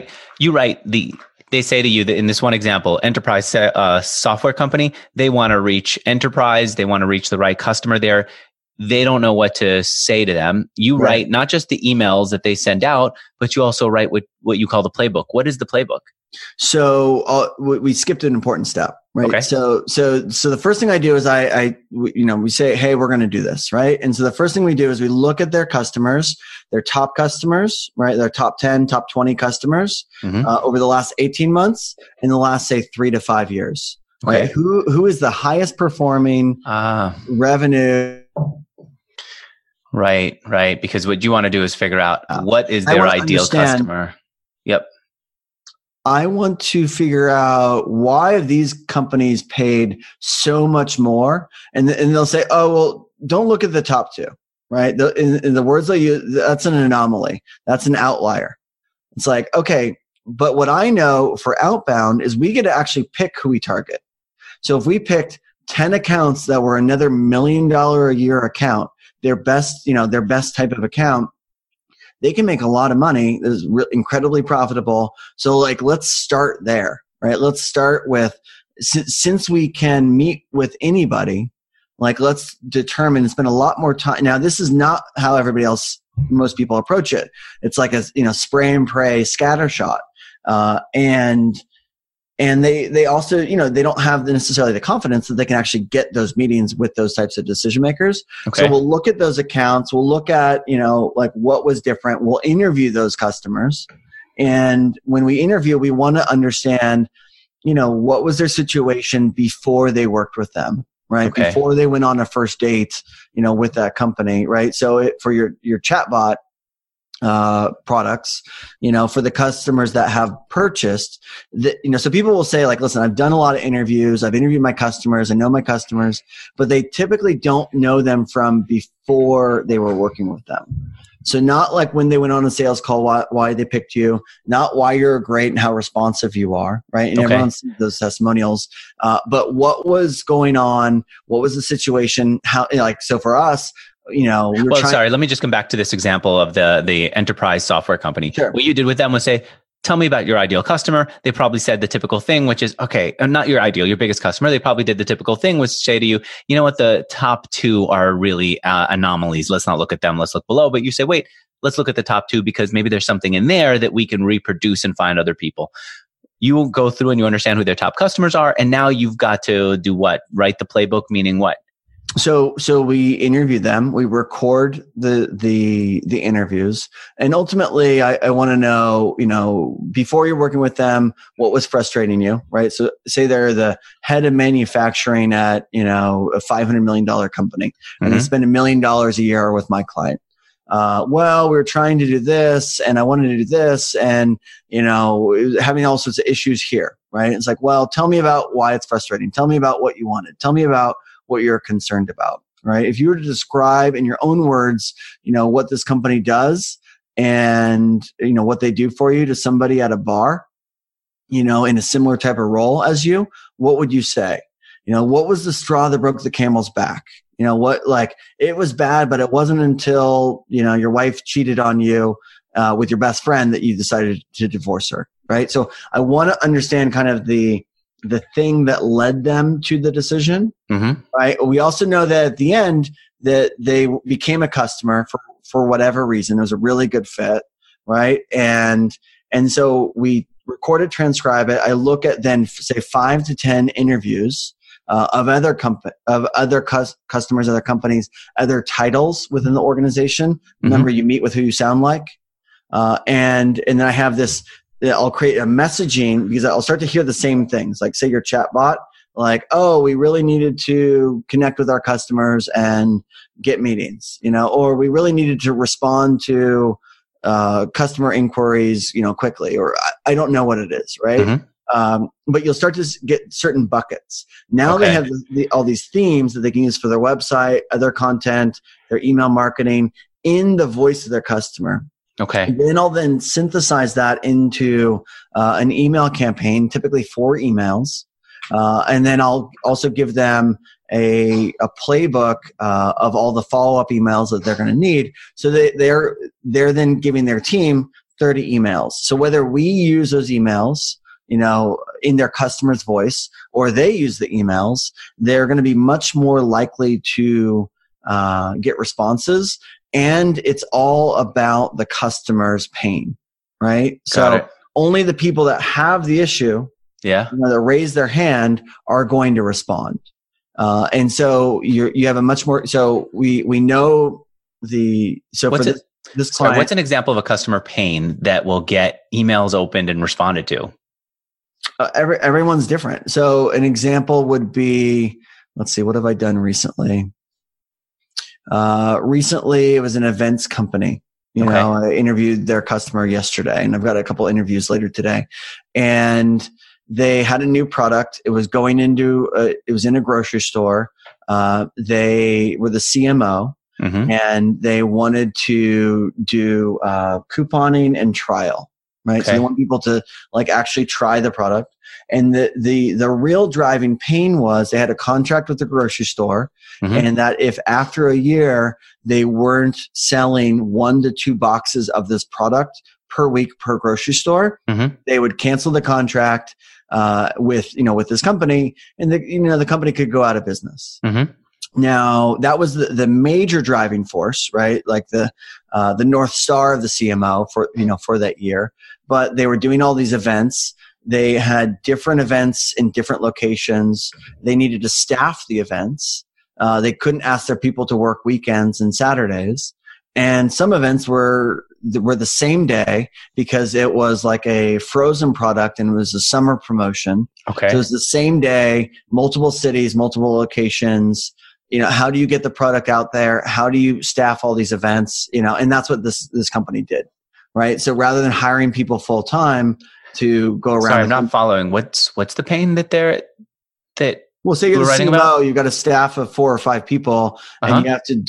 they say to you that in this one example, enterprise software company, they want to reach enterprise, they want to reach the right customer there. They don't know what to say to them. You write not just the emails that they send out, but you also write what you call the playbook. What is the playbook? So we skipped an important step, right? Okay. So the first thing I do is we say, hey, we're going to do this, right? And so the first thing we do is we look at their customers, their top customers, right? Their top 10, top 20 customers over the last 18 months and the last, say, 3 to 5 years. Okay. Right? Who is the highest performing revenue? Right. Because what you want to do is figure out what is their ideal customer. Yep. I want to figure out why have these companies paid so much more, and they'll say, "Oh, well, don't look at the top 2." Right? In the words they use, that's an anomaly. That's an outlier. It's like, okay, but what I know for outbound is we get to actually pick who we target. So if we picked 10 accounts that were another $1 million a year account, their best type of account, they can make a lot of money. It's incredibly profitable. So let's start there, right? Let's start with, since we can meet with anybody, let's determine and spend a lot more time. Now, this is not how most people approach it. It's like a, spray and pray scattershot. And they also, they don't have necessarily the confidence that they can actually get those meetings with those types of decision makers. Okay. So we'll look at those accounts. We'll look at, what was different. We'll interview those customers. And when we interview, we want to understand, what was their situation before they worked with them, right? Okay. Before they went on a first date, with that company, right? So for your chatbot products, for the customers that have purchased, so people will say listen, I've done a lot of interviews, I've interviewed my customers, I know my customers, but they typically don't know them from before they were working with them. So not like when they went on a sales call, why they picked you, not why you're great and how responsive you are, right? And everyone sees those testimonials, but what was going on, what was the situation, how, so for us, let me just come back to this example of the enterprise software company. Sure. What you did with them was say, tell me about your ideal customer. They probably said the typical thing, which is, okay, not your ideal, your biggest customer. They probably did the typical thing, was say to you, you know what, the top 2 are really anomalies. Let's not look at them. Let's look below. But you say, wait, let's look at the top 2 because maybe there's something in there that we can reproduce and find other people. You will go through and you understand who their top customers are. And now you've got to do what? Write the playbook, meaning what? So we interview them. We record the interviews, and ultimately, I want to know, before you're working with them, what was frustrating you, right? So, say they're the head of manufacturing at a $500 million company, and they spend $1 million a year with my client. Well, we were trying to do this, and I wanted to do this, and having all sorts of issues here, right? It's like, well, tell me about why it's frustrating. Tell me about what you wanted. Tell me about what you're concerned about, right? If you were to describe in your own words, what this company does and, what they do for you to somebody at a bar, in a similar type of role as you, what would you say? What was the straw that broke the camel's back? It was bad, but it wasn't until, your wife cheated on you with your best friend that you decided to divorce her, right? So I want to understand kind of the thing that led them to the decision, right? We also know that at the end that they became a customer for whatever reason. It was a really good fit, right? And so we record it, transcribe it. I look at then say 5 to 10 interviews of other customers, other companies, other titles within the organization. Remember, you meet with who you sound like, and then I have this. I'll create a messaging because I'll start to hear the same things. Like say your chatbot, oh, we really needed to connect with our customers and get meetings, or we really needed to respond to customer inquiries, quickly, or I don't know what it is, right? Mm-hmm. But you'll start to get certain buckets. Now they have all these themes that they can use for their website, other content, their email marketing in the voice of their customer. Okay. And then I'll then synthesize that into an email campaign, typically 4 emails. And then I'll also give them a playbook of all the follow-up emails that they're going to need. So they're then giving their team 30 emails. So whether we use those emails, in their customer's voice, or they use the emails, they're going to be much more likely to get responses. And it's all about the customer's pain, right? So only the people that have the issue, that raise their hand, are going to respond. And so you have a much more. So we know the. So for this client, what's an example of a customer pain that will get emails opened and responded to? Everyone's different. So an example would be, let's see, what have I done recently? Recently, it was an events company. I interviewed their customer yesterday, and I've got a couple interviews later today. And they had a new product. It was going into it was in a grocery store. They were the CMO, and they wanted to do couponing and trial. Right. So they want people to actually try the product. And the real driving pain was they had a contract with the grocery store, and that if after a year they weren't selling 1 to 2 boxes of this product per week per grocery store, they would cancel the contract with this company, and the company could go out of business. Now, that was the major driving force, right? Like the North Star of the CMO for that year. But they were doing all these events. They had different events in different locations. They needed to staff the events. They couldn't ask their people to work weekends and Saturdays. And some events were the same day because it was like a frozen product and it was a summer promotion. Okay. So it was the same day, multiple cities, multiple locations. How do you get the product out there? How do you staff all these events? And that's what this company did, right? So rather than hiring people full time to go around. Sorry, I'm not following. What's the pain that well, say you're the CMO, you've got a staff of 4 or 5 people, and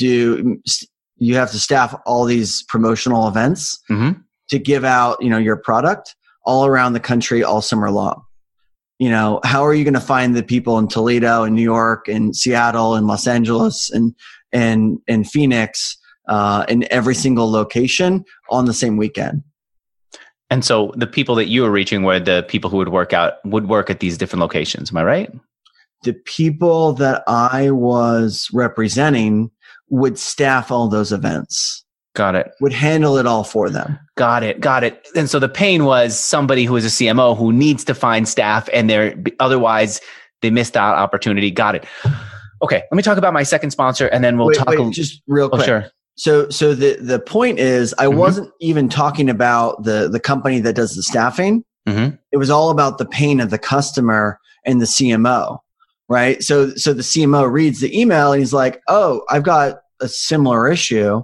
you have to staff all these promotional events to give out, your product all around the country all summer long. How are you going to find the people in Toledo and New York and Seattle and Los Angeles and Phoenix in every single location on the same weekend? And so the people that you were reaching were the people who would work at these different locations. Am I right? The people that I was representing would staff all those events. Got it. Would handle it all for them. Got it. And so the pain was somebody who is a CMO who needs to find staff, and otherwise they missed that opportunity. Got it. Okay, let me talk about my second sponsor, and then we'll talk. Just real quick. Oh, sure. So the point is, I wasn't even talking about the company that does the staffing. It was all about the pain of the customer and the CMO, right? So the CMO reads the email and he's like, "Oh, I've got a similar issue,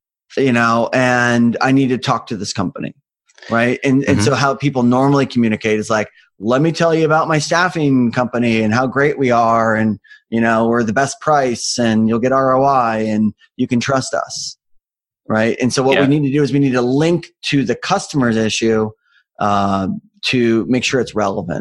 and I need to talk to this company." Right. And so how people normally communicate is like, let me tell you about my staffing company and how great we are. And, we're the best price and you'll get ROI and you can trust us. Right. And so what we need to do is we need to link to the customer's issue to make sure it's relevant.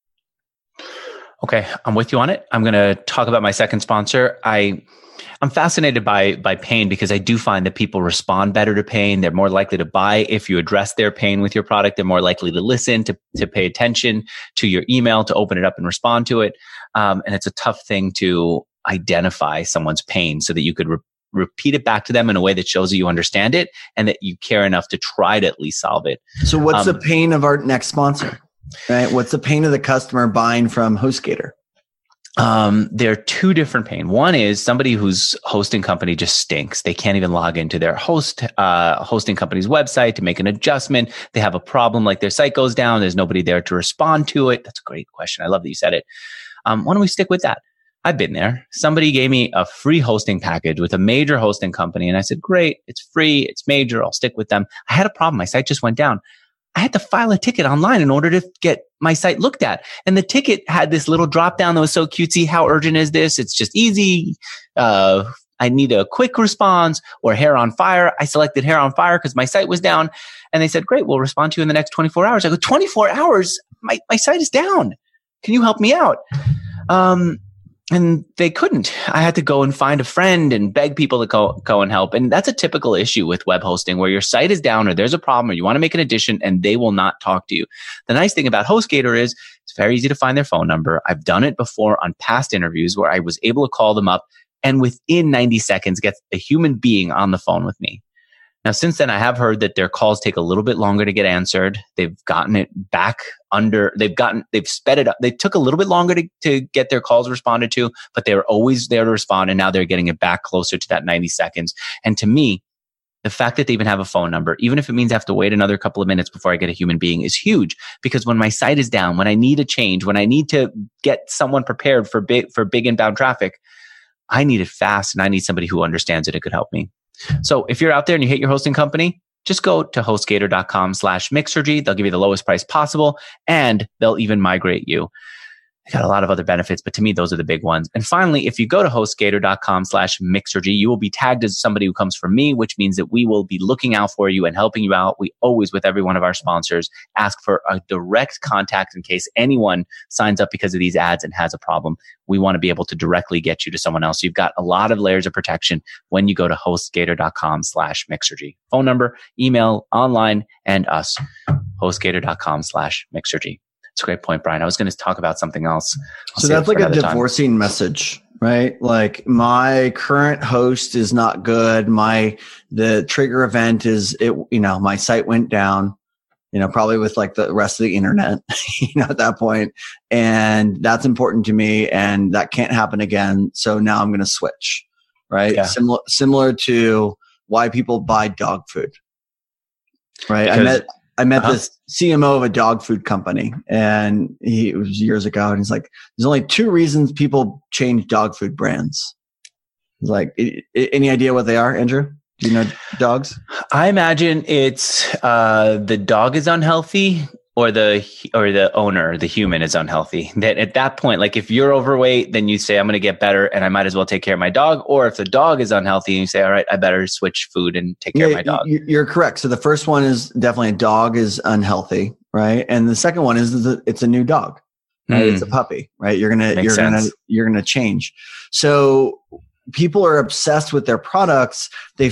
Okay. I'm with you on it. I'm going to talk about my second sponsor. I'm fascinated by pain because I do find that people respond better to pain. They're more likely to buy if you address their pain with your product. They're more likely to listen, to pay attention to your email, to open it up and respond to it. And it's a tough thing to identify someone's pain so that you could repeat it back to them in a way that shows that you understand it and that you care enough to try to at least solve it. So what's the pain of our next sponsor? Right? What's the pain of the customer buying from HostGator? There are 2 different pain. One is somebody whose hosting company just stinks. They can't even log into their hosting company's website to make an adjustment. They have a problem, like their site goes down. There's nobody there to respond to it. That's a great question. I love that you said it. Why don't we stick with that? I've been there. Somebody gave me a free hosting package with a major hosting company. And I said, great, it's free, it's major, I'll stick with them. I had a problem. My site just went down. I had to file a ticket online in order to get my site looked at. And the ticket had this little drop down that was so cutesy. How urgent is this? It's just easy. I need a quick response, or hair on fire. I selected hair on fire because my site was down. And they said, great, we'll respond to you in the next 24 hours. I go, 24 hours? My site is down. Can you help me out? And they couldn't. I had to go and find a friend and beg people to go and help. And that's a typical issue with web hosting, where your site is down or there's a problem or you want to make an addition and they will not talk to you. The nice thing about HostGator is it's very easy to find their phone number. I've done it before on past interviews where I was able to call them up and within 90 seconds get a human being on the phone with me. Now, since then, I have heard that their calls take a little bit longer to get answered. They've gotten it back they've sped it up. They took a little bit longer to get their calls responded to, but they were always there to respond. And now they're getting it back closer to that 90 seconds. And to me, the fact that they even have a phone number, even if it means I have to wait another couple of minutes before I get a human being, is huge. Because when my site is down, when I need a change, when I need to get someone prepared for big inbound traffic, I need it fast and I need somebody who understands it and could help me. So if you're out there and you hate your hosting company, just go to hostgator.com/Mixergy. They'll give you the lowest price possible and they'll even migrate you. They got a lot of other benefits, but to me, those are the big ones. And finally, if you go to hostgator.com/Mixergy, you will be tagged as somebody who comes from me, which means that we will be looking out for you and helping you out. We always, with every one of our sponsors, ask for a direct contact in case anyone signs up because of these ads and has a problem. We want to be able to directly get you to someone else. You've got a lot of layers of protection when you go to hostgator.com/Mixergy. Phone number, email, online, and us. hostgator.com/Mixergy. It's a great point, Brian. I was going to talk about something else. So that's like a divorcing message, right? Like, my current host is not good. The trigger event is my site went down, probably with like the rest of the internet, at that point. And that's important to me and that can't happen again. So now I'm going to switch, right? Yeah. Similar to why people buy dog food, right? I met this CMO of a dog food company, and it was years ago. And he's like, there's only 2 reasons people change dog food brands. He's like, any idea what they are, Andrew? Do you know dogs? I imagine it's the dog is unhealthy or the owner, the human, is unhealthy. That at that point, like if you're overweight, then you say, I'm going to get better and I might as well take care of my dog. Or if the dog is unhealthy and you say, all right, I better switch food and take care of my dog. You're correct. So the first one is definitely a dog is unhealthy, right? And the second one is it's a new dog, right? It's a puppy, right? You're going to change. So people are obsessed with their products. They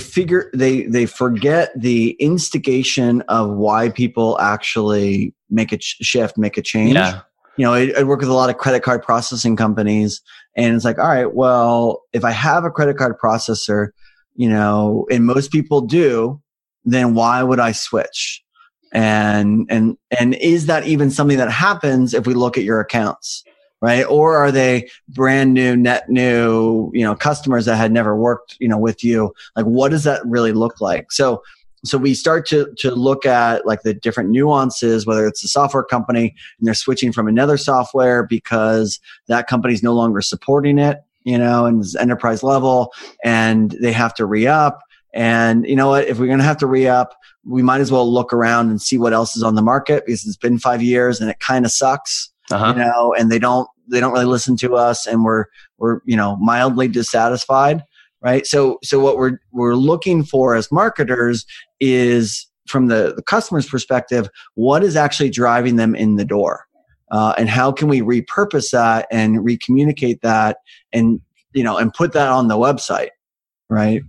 forget the instigation of why people actually make a shift, make a change. Yeah. I work with a lot of credit card processing companies, and it's like, all right, well, if I have a credit card processor, and most people do, then why would I switch? And is that even something that happens if we look at your accounts? Right? Or are they brand new, net new, customers that had never worked, with you? Like, what does that really look like? So we start to look at like the different nuances, whether it's a software company and they're switching from another software because that company's no longer supporting it, and it's enterprise level and they have to re-up. And you know what? If we're going to have to re-up, we might as well look around and see what else is on the market, because it's been 5 years and it kind of sucks. And they don't really listen to us, and we're mildly dissatisfied, right? So what we're looking for as marketers is, from the customer's perspective, what is actually driving them in the door, and how can we repurpose that and recommunicate that, and put that on the website, right?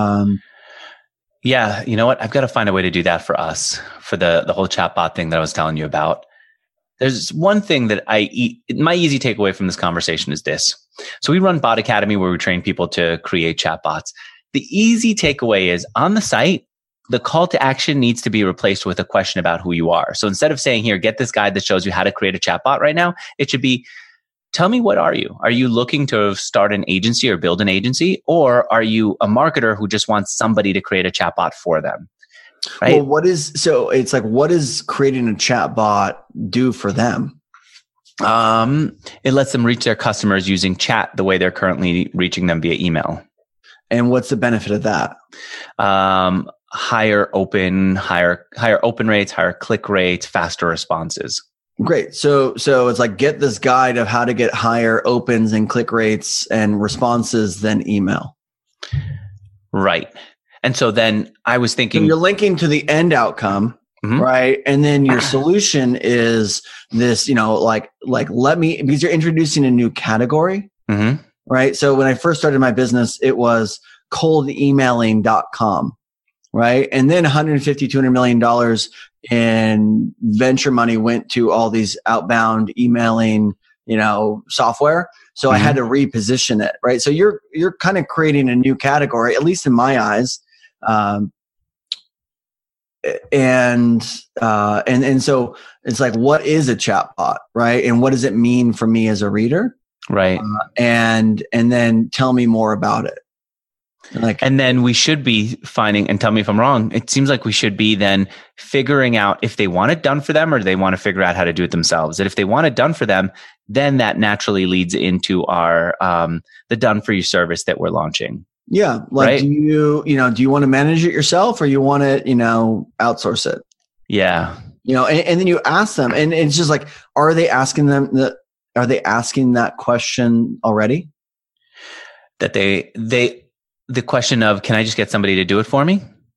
Yeah, you know what? I've got to find a way to do that for us, for the whole chatbot thing that I was telling you about. There's one thing that my easy takeaway from this conversation is this. So we run Bot Academy, where we train people to create chatbots. The easy takeaway is, on the site, the call to action needs to be replaced with a question about who you are. So instead of saying, here, get this guide that shows you how to create a chatbot right now, it should be, tell me, what are you? Are you looking to start an agency or build an agency? Or are you a marketer who just wants somebody to create a chatbot for them? Right? Well, what does creating a chat bot do for them? It lets them reach their customers using chat the way they're currently reaching them via email. And what's the benefit of that? Higher open rates, higher click rates, faster responses. Great. So it's like, get this guide of how to get higher opens and click rates and responses than email. Right. And so then I was thinking, so you're linking to the end outcome, right? And then your solution is this, like let me, because you're introducing a new category, right? So when I first started my business, it was coldemailing.com, right? And then $150, $200 million in venture money went to all these outbound emailing, software. So I had to reposition it, right? So you're kind of creating a new category, at least in my eyes. And so it's like, what is a chatbot, right? And what does it mean for me as a reader? Right. And then tell me more about it. And then we should be finding, and tell me if I'm wrong, it seems like we should be then figuring out if they want it done for them or they want to figure out how to do it themselves. And if they want it done for them, then that naturally leads into our, the done for you service that we're launching. Yeah. Like, right? do you want to manage it yourself or you want to, outsource it? Yeah. And then you ask them, and it's just like, are they asking that question already? That the question of, can I just get somebody to do it for me?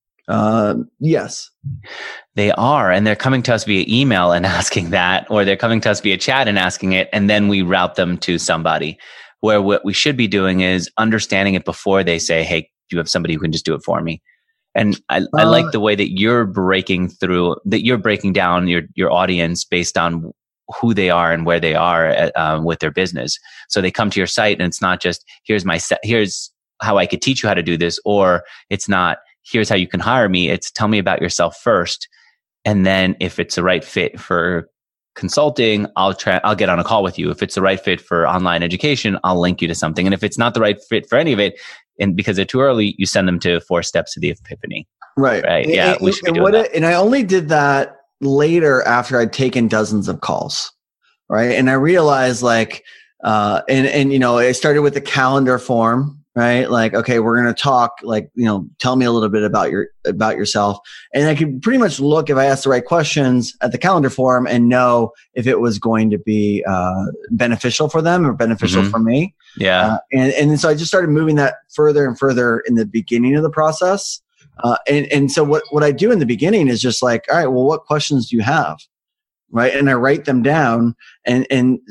Yes. They are. And they're coming to us via email and asking that, or they're coming to us via chat and asking it. And then we route them to somebody, where what we should be doing is understanding it before they say, hey, do you have somebody who can just do it for me? And I like the way that you're breaking down your audience based on who they are and where they are with their business. So they come to your site and it's not just, here's how I could teach you how to do this, or it's not, here's how you can hire me. It's tell me about yourself first. And then if it's the right fit for consulting, I'll get on a call with you. If it's the right fit for online education, I'll link you to something. And if it's not the right fit for any of it, and because they're too early, you send them to 4 Steps to the Epiphany. Right. Yeah. We should be doing that. And I only did that later after I'd taken dozens of calls. Right. And I realized I started with the calendar form. Right. Like, okay, we're going to talk, tell me a little bit about yourself. And I could pretty much look, if I asked the right questions, at the calendar form and know if it was going to be beneficial for them or beneficial for me. Yeah. And so I just started moving that further and further in the beginning of the process. And so what I do in the beginning is just like, all right, well, what questions do you have? Right. And I write them down and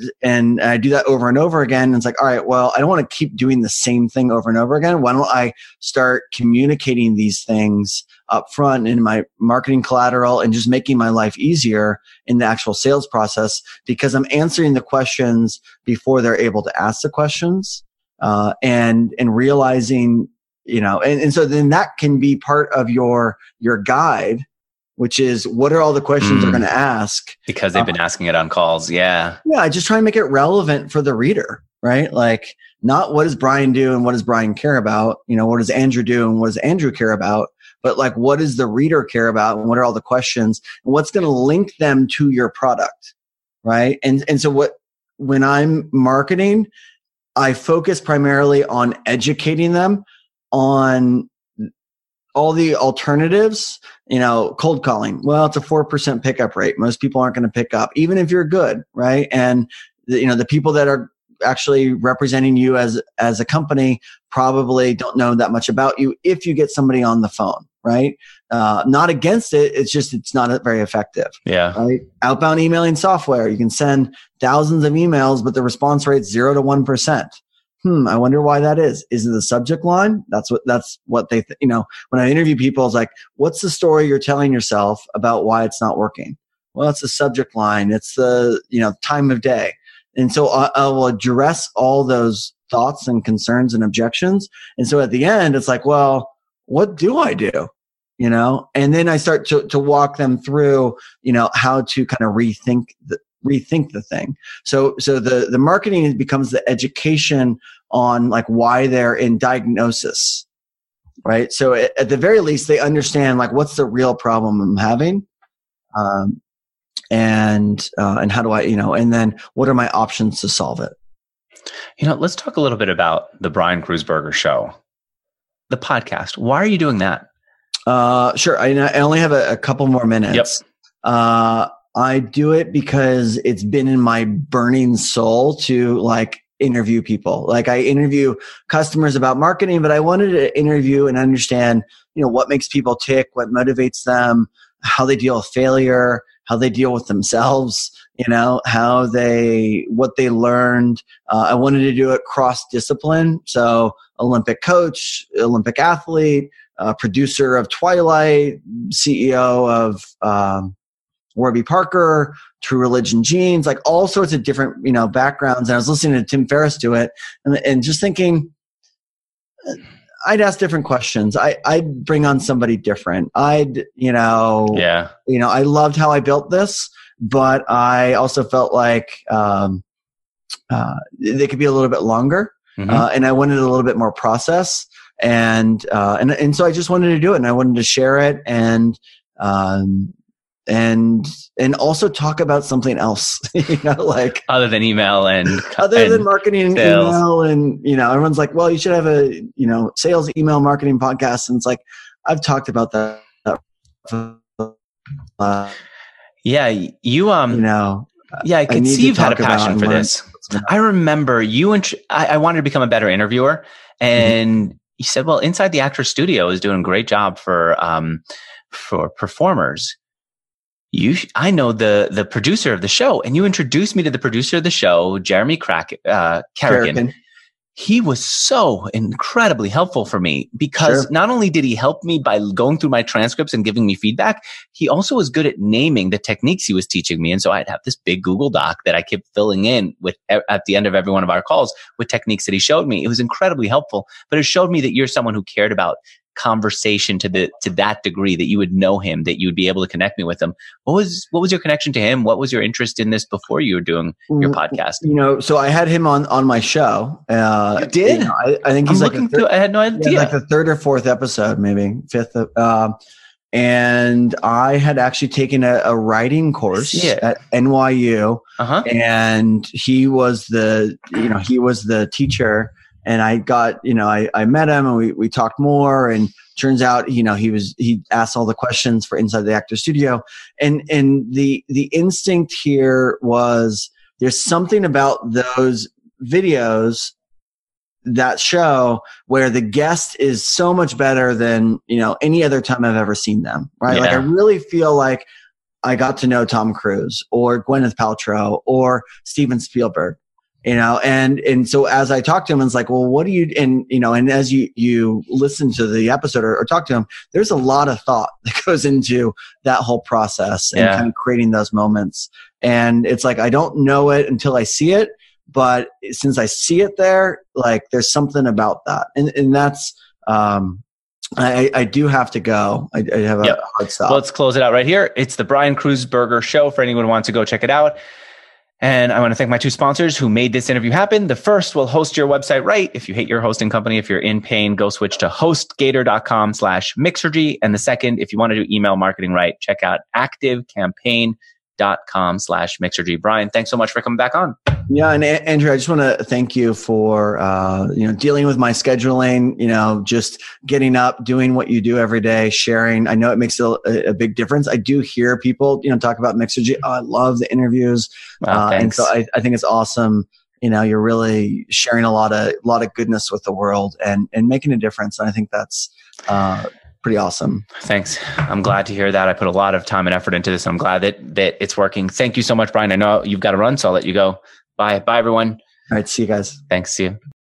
I do that over and over again. And it's like, all right, well, I don't want to keep doing the same thing over and over again. Why don't I start communicating these things up front in my marketing collateral and just making my life easier in the actual sales process, because I'm answering the questions before they're able to ask the questions, and realizing, and so then that can be part of your guide, which is, what are all the questions they're going to ask? Because they've been asking it on calls. Yeah. Yeah. I just try and make it relevant for the reader, right? Like, not what does Brian do and what does Brian care about? What does Andrew do and what does Andrew care about? But like, what does the reader care about? And what are all the questions? And what's going to link them to your product, right? And so when I'm marketing, I focus primarily on educating them on all the alternatives. Cold calling. Well, it's a 4% pickup rate. Most people aren't going to pick up, even if you're good, right? And the people that are actually representing you as a company probably don't know that much about you if you get somebody on the phone, right? Not against it. It's just, it's not very effective. Yeah. Right? Outbound emailing software. You can send thousands of emails, but the response rate's 0 to 1%. I wonder why that is. Is it the subject line? That's what they, when I interview people, it's like, what's the story you're telling yourself about why it's not working? Well, it's the subject line. It's the, time of day. And so I will address all those thoughts and concerns and objections. And so at the end, it's like, well, what do I do? And then I start to walk them through, how to kind of rethink the thing. So the marketing becomes the education on like why they're in diagnosis, right? So at the very least, they understand like, what's the real problem I'm having? and how do I, and then what are my options to solve it? Let's talk a little bit about the Brian Kruzberger Show, the podcast. Why are you doing that? Sure. I only have a couple more minutes. Yep. I do it because it's been in my burning soul to like interview people. Like I interview customers about marketing, but I wanted to interview and understand, what makes people tick, what motivates them, how they deal with failure, how they deal with themselves, what they learned. I wanted to do it cross discipline. So Olympic coach, Olympic athlete, producer of Twilight, CEO of, Warby Parker, True Religion Jeans, like all sorts of different, backgrounds. And I was listening to Tim Ferriss do it and just thinking, I'd ask different questions. I'd bring on somebody different. I loved how I built this, but I also felt like, they could be a little bit longer. Mm-hmm. And I wanted a little bit more process. And so I just wanted to do it and I wanted to share it and also talk about something else, like other than email and than marketing and email. And, everyone's like, well, you should have a, sales email marketing podcast. And it's like, I've talked about that. Yeah. I could see you've had a passion for this. I remember I wanted to become a better interviewer and you said, well, Inside the Actor Studio is doing a great job for performers. I know the producer of the show, and you introduced me to the producer of the show, Jeremy Carrigan. He was so incredibly helpful for me because not only did he help me by going through my transcripts and giving me feedback, he also was good at naming the techniques he was teaching me. And so I'd have this big Google Doc that I kept filling in with at the end of every one of our calls with techniques that he showed me. It was incredibly helpful, but it showed me that you're someone who cared about conversation to that degree, that you would know him, that you would be able to connect me with him. What was your connection to him? What was your interest in this before you were doing your podcast? So I had him on my show. You did? I think he's I had no idea. Like the third or fourth episode, maybe fifth. And I had actually taken a writing course at NYU, and he was the teacher. And I got, I met him and we talked more, and turns out, he asked all the questions for Inside the Actor Studio. And the instinct here was there's something about those videos, that show, where the guest is so much better than, any other time I've ever seen them. Right. Yeah. Like I really feel like I got to know Tom Cruise or Gwyneth Paltrow or Steven Spielberg. And so as I talked to him, it's like, well, what do you, and as you listen to the episode or talk to him, there's a lot of thought that goes into that whole process and kind of creating those moments. And it's like, I don't know it until I see it, but since I see it there, like there's something about that. And that's, I do have to go. I have a hard stop. Well, let's close it out right here. It's the Brian Kruzberger Show for anyone who wants to go check it out. And I want to thank my two sponsors who made this interview happen. The first will host your website right. If you hate your hosting company, if you're in pain, go switch to hostgator.com/Mixergy. And the second, if you want to do email marketing right, check out activecampaign.com/Mixergy. Brian, thanks so much for coming back on. Yeah. And Andrew, I just want to thank you for, dealing with my scheduling, just getting up, doing what you do every day, sharing. I know it makes a big difference. I do hear people, talk about Mixergy. Oh, I love the interviews. Wow, and so I think it's awesome. You're really sharing a lot of goodness with the world and making a difference. And I think that's, pretty awesome. Thanks. I'm glad to hear that. I put a lot of time and effort into this. I'm glad that it's working. Thank you so much, Brian. I know you've got to run, so I'll let you go. Bye. Bye, everyone. All right. See you guys. Thanks. See you.